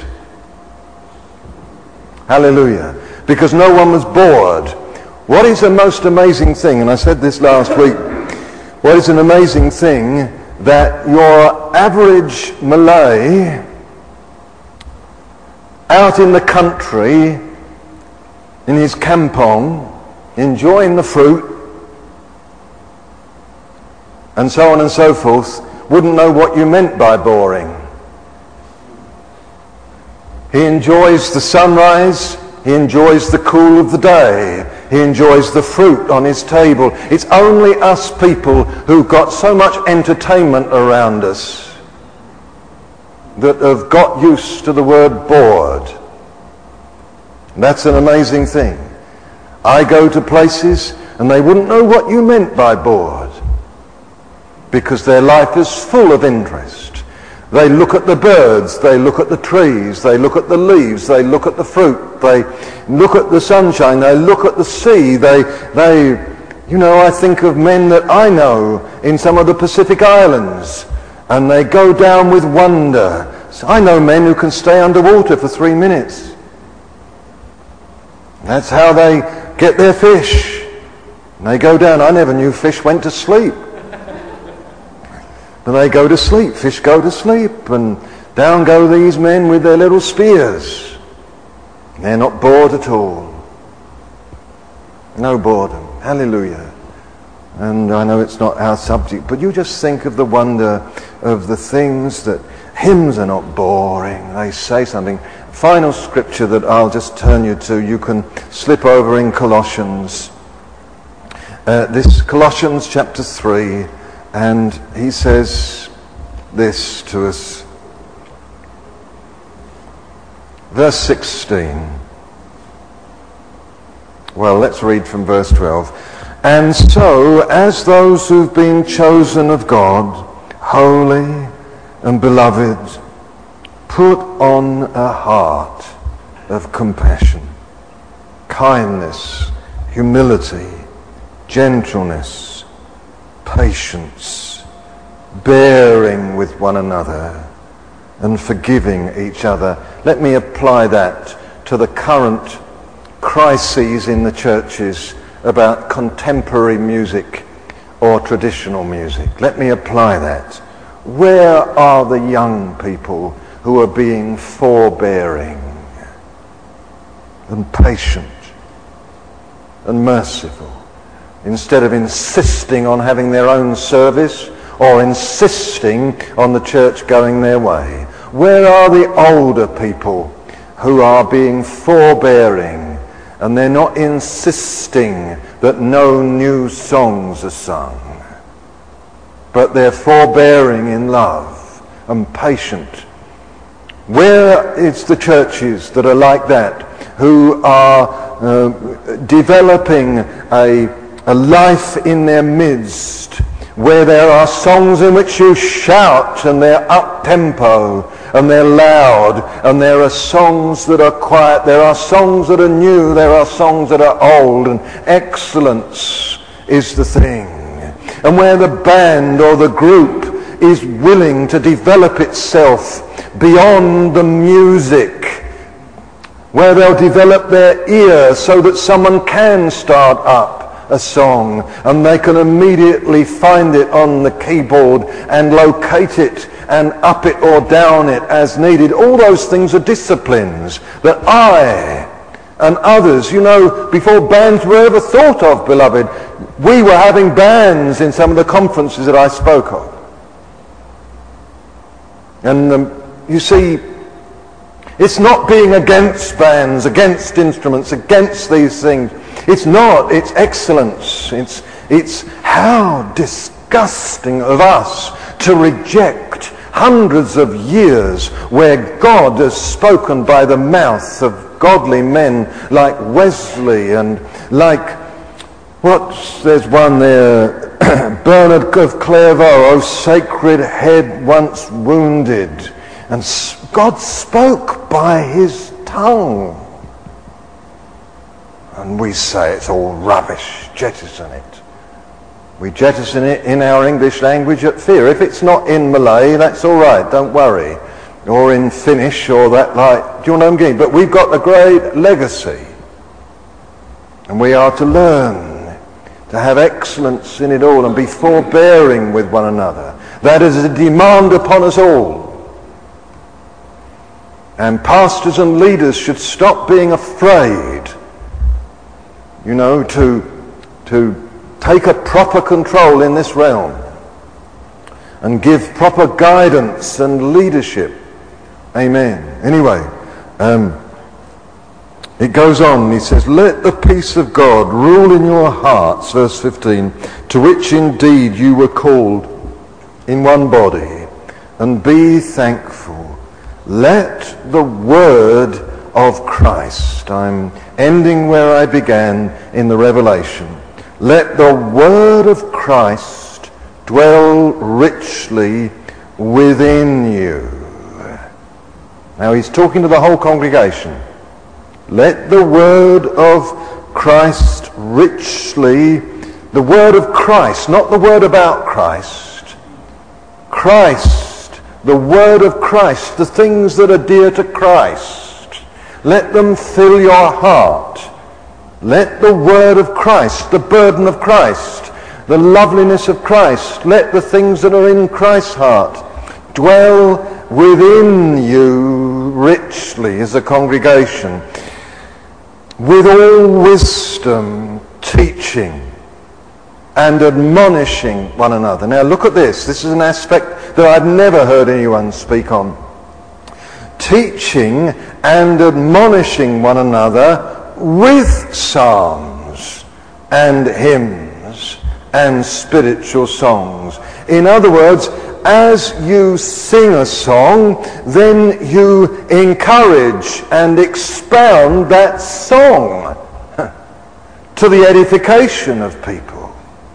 Hallelujah. Because no one was bored. What is the most amazing thing, and I said this last week, what is an amazing thing that your average Malay out in the country, in his kampong, enjoying the fruit, and so on and so forth, wouldn't know what you meant by boring. He enjoys the sunrise, he enjoys the cool of the day, he enjoys the fruit on his table. It's only us people who've got so much entertainment around us that have got used to the word bored. That's an amazing thing. I go to places and they wouldn't know what you meant by bored, because their life is full of interest. They look at the birds, they look at the trees, they look at the leaves, they look at the fruit, they look at the sunshine, they look at the sea, they, they, you know, I think of men that I know in some of the Pacific Islands, and they go down with wonder. So I know men who can stay underwater for three minutes. That's how they get their fish. And they go down. I never knew fish went to sleep. But they go to sleep. Fish go to sleep. And down go these men with their little spears. They're not bored at all. No boredom. Hallelujah. And I know it's not our subject, but you just think of the wonder of the things that hymns are not boring. They say something. Final scripture that I'll just turn you to. You can slip over in Colossians. Uh, this Colossians chapter three, and he says this to us. Verse sixteen. Well, let's read from verse twelve. And so, as those who've been chosen of God, holy and beloved, put on a heart of compassion, kindness, humility, gentleness, patience, bearing with one another, and forgiving each other. Let me apply that to the current crises in the churches about contemporary music or traditional music. Let me apply that. Where are the young people who are being forbearing and patient and merciful, instead of insisting on having their own service or insisting on the church going their way? Where are the older people who are being forbearing, and they're not insisting that no new songs are sung, but they're forbearing in love and patient. Where is the churches that are like that, who are uh, developing a, a life in their midst, where there are songs in which you shout and they're up-tempo and they're loud, and there are songs that are quiet, there are songs that are new, there are songs that are old, and excellence is the thing. And where the band or the group is willing to develop itself beyond the music, where they'll develop their ear so that someone can start up a song and they can immediately find it on the keyboard and locate it and up it or down it as needed. All those things are disciplines that I and others, you know, before bands were ever thought of, beloved, we were having bands in some of the conferences that I spoke of. And um, you see, it's not being against bands, against instruments, against these things. It's not. It's excellence. It's, it's how disgusting of us to reject hundreds of years where God has spoken by the mouth of godly men like Wesley and like, what's, there's one there, Bernard of Clairvaux, O sacred head once wounded. And God spoke by his tongue. And we say it's all rubbish, jettison it. We jettison it in our English language at fear. If it's not in Malay, that's all right, don't worry. Or in Finnish, or that like, do you know what I'm getting? But we've got a great legacy. And we are to learn to have excellence in it all and be forbearing with one another. That is a demand upon us all. And pastors and leaders should stop being afraid, you know, to, to take a proper control in this realm and give proper guidance and leadership. Amen. Anyway, um, it goes on. He says, let the peace of God rule in your hearts, verse fifteen, to which indeed you were called in one body, and be thankful. Let the word of Christ, I'm ending where I began in the Revelation, let the word of Christ dwell richly within you. Now he's talking to the whole congregation. Let the word of Christ richly, the word of Christ, not the word about Christ. Christ, the word of Christ, the things that are dear to Christ. Let them fill your heart. Let the word of Christ, the burden of Christ, the loveliness of Christ, let the things that are in Christ's heart dwell within you richly as a congregation, with all wisdom, teaching and admonishing one another. Now look at this. This is an aspect that I've never heard anyone speak on. Teaching and admonishing one another with psalms and hymns and spiritual songs. In other words, as you sing a song, then you encourage and expound that song to the edification of people.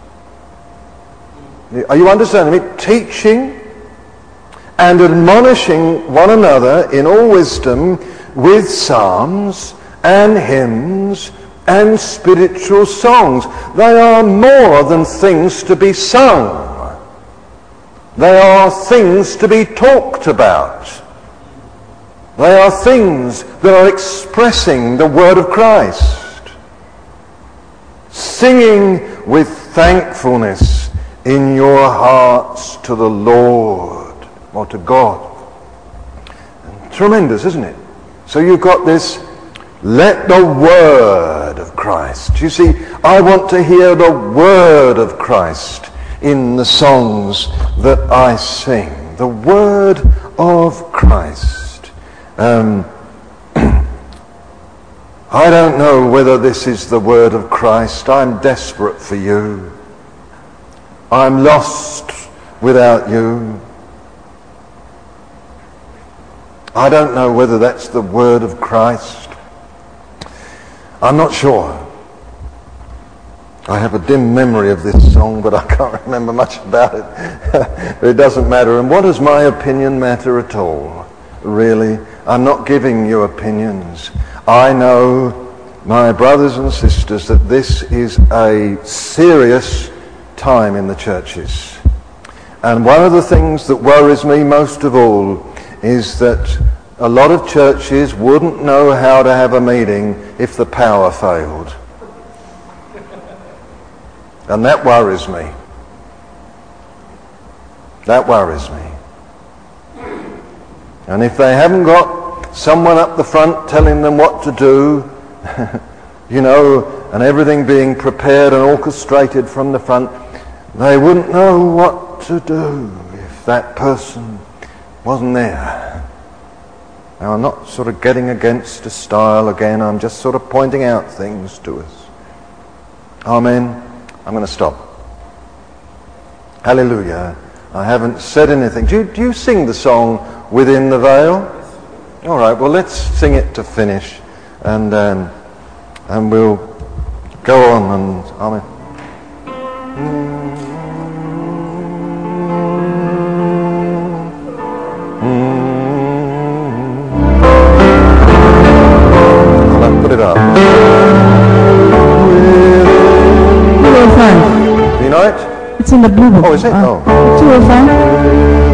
Are you understanding me? Teaching and admonishing one another in all wisdom with psalms and hymns and spiritual songs. They are more than things to be sung. They are things to be talked about. They are things that are expressing the word of Christ. Singing with thankfulness in your hearts to the Lord, or to God. Tremendous, isn't it? So you've got this, let the word of Christ. You see, I want to hear the word of Christ in the songs that I sing. The word of Christ. Um, I don't know whether this is the word of Christ. I'm desperate for you. I'm lost without you. I don't know whether that's the word of Christ. I'm not sure. I have a dim memory of this song, but I can't remember much about it. It doesn't matter. And what does my opinion matter at all? Really? I'm not giving you opinions. I know, my brothers and sisters, that this is a serious time in the churches. And one of the things that worries me most of all is that a lot of churches wouldn't know how to have a meeting if the power failed. And that worries me. That worries me. And if they haven't got someone up the front telling them what to do, you know, and everything being prepared and orchestrated from the front, they wouldn't know what to do if that person wasn't there. Now, I'm not sort of getting against a style again. I'm just sort of pointing out things to us. Amen. I'm going to stop. Hallelujah. I haven't said anything. Do you, do you sing the song Within the Veil? All right, well, let's sing it to finish. And um, and we'll go on and... Amen. I'll put it up. Do you know it? It's in the blue book. Oh, is it? Uh, oh. two oh five.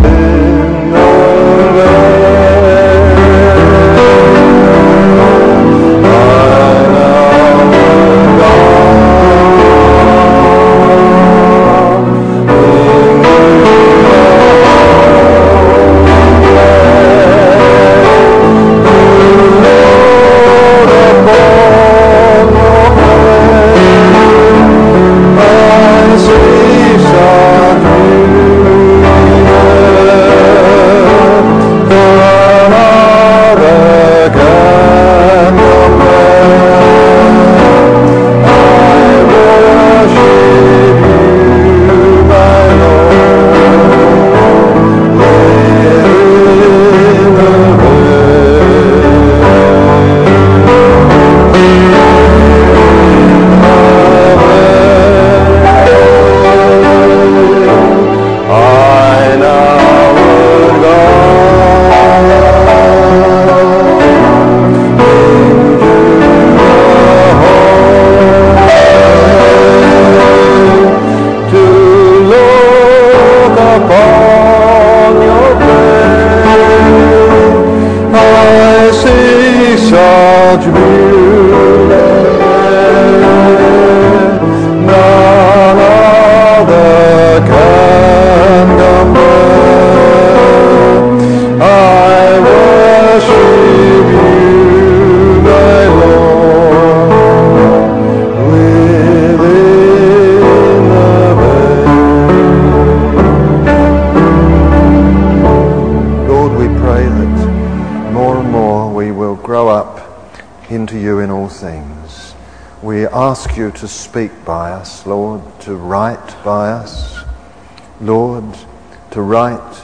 Ask you to speak by us, Lord, to write by us, Lord, to write,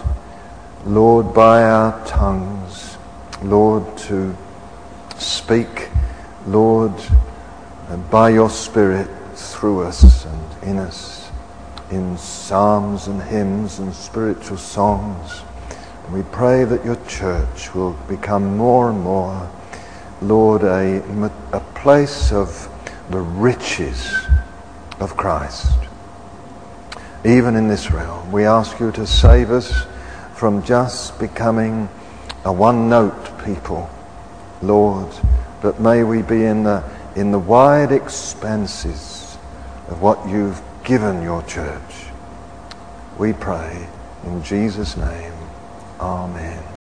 Lord, by our tongues, Lord, to speak, Lord, by your Spirit through us and in us, in psalms and hymns and spiritual songs. And we pray that your church will become more and more, Lord, a, a place of the riches of Christ. Even in this realm, we ask you to save us from just becoming a one-note people, Lord, but may we be in the in the wide expanses of what you've given your church. We pray in Jesus' name. Amen.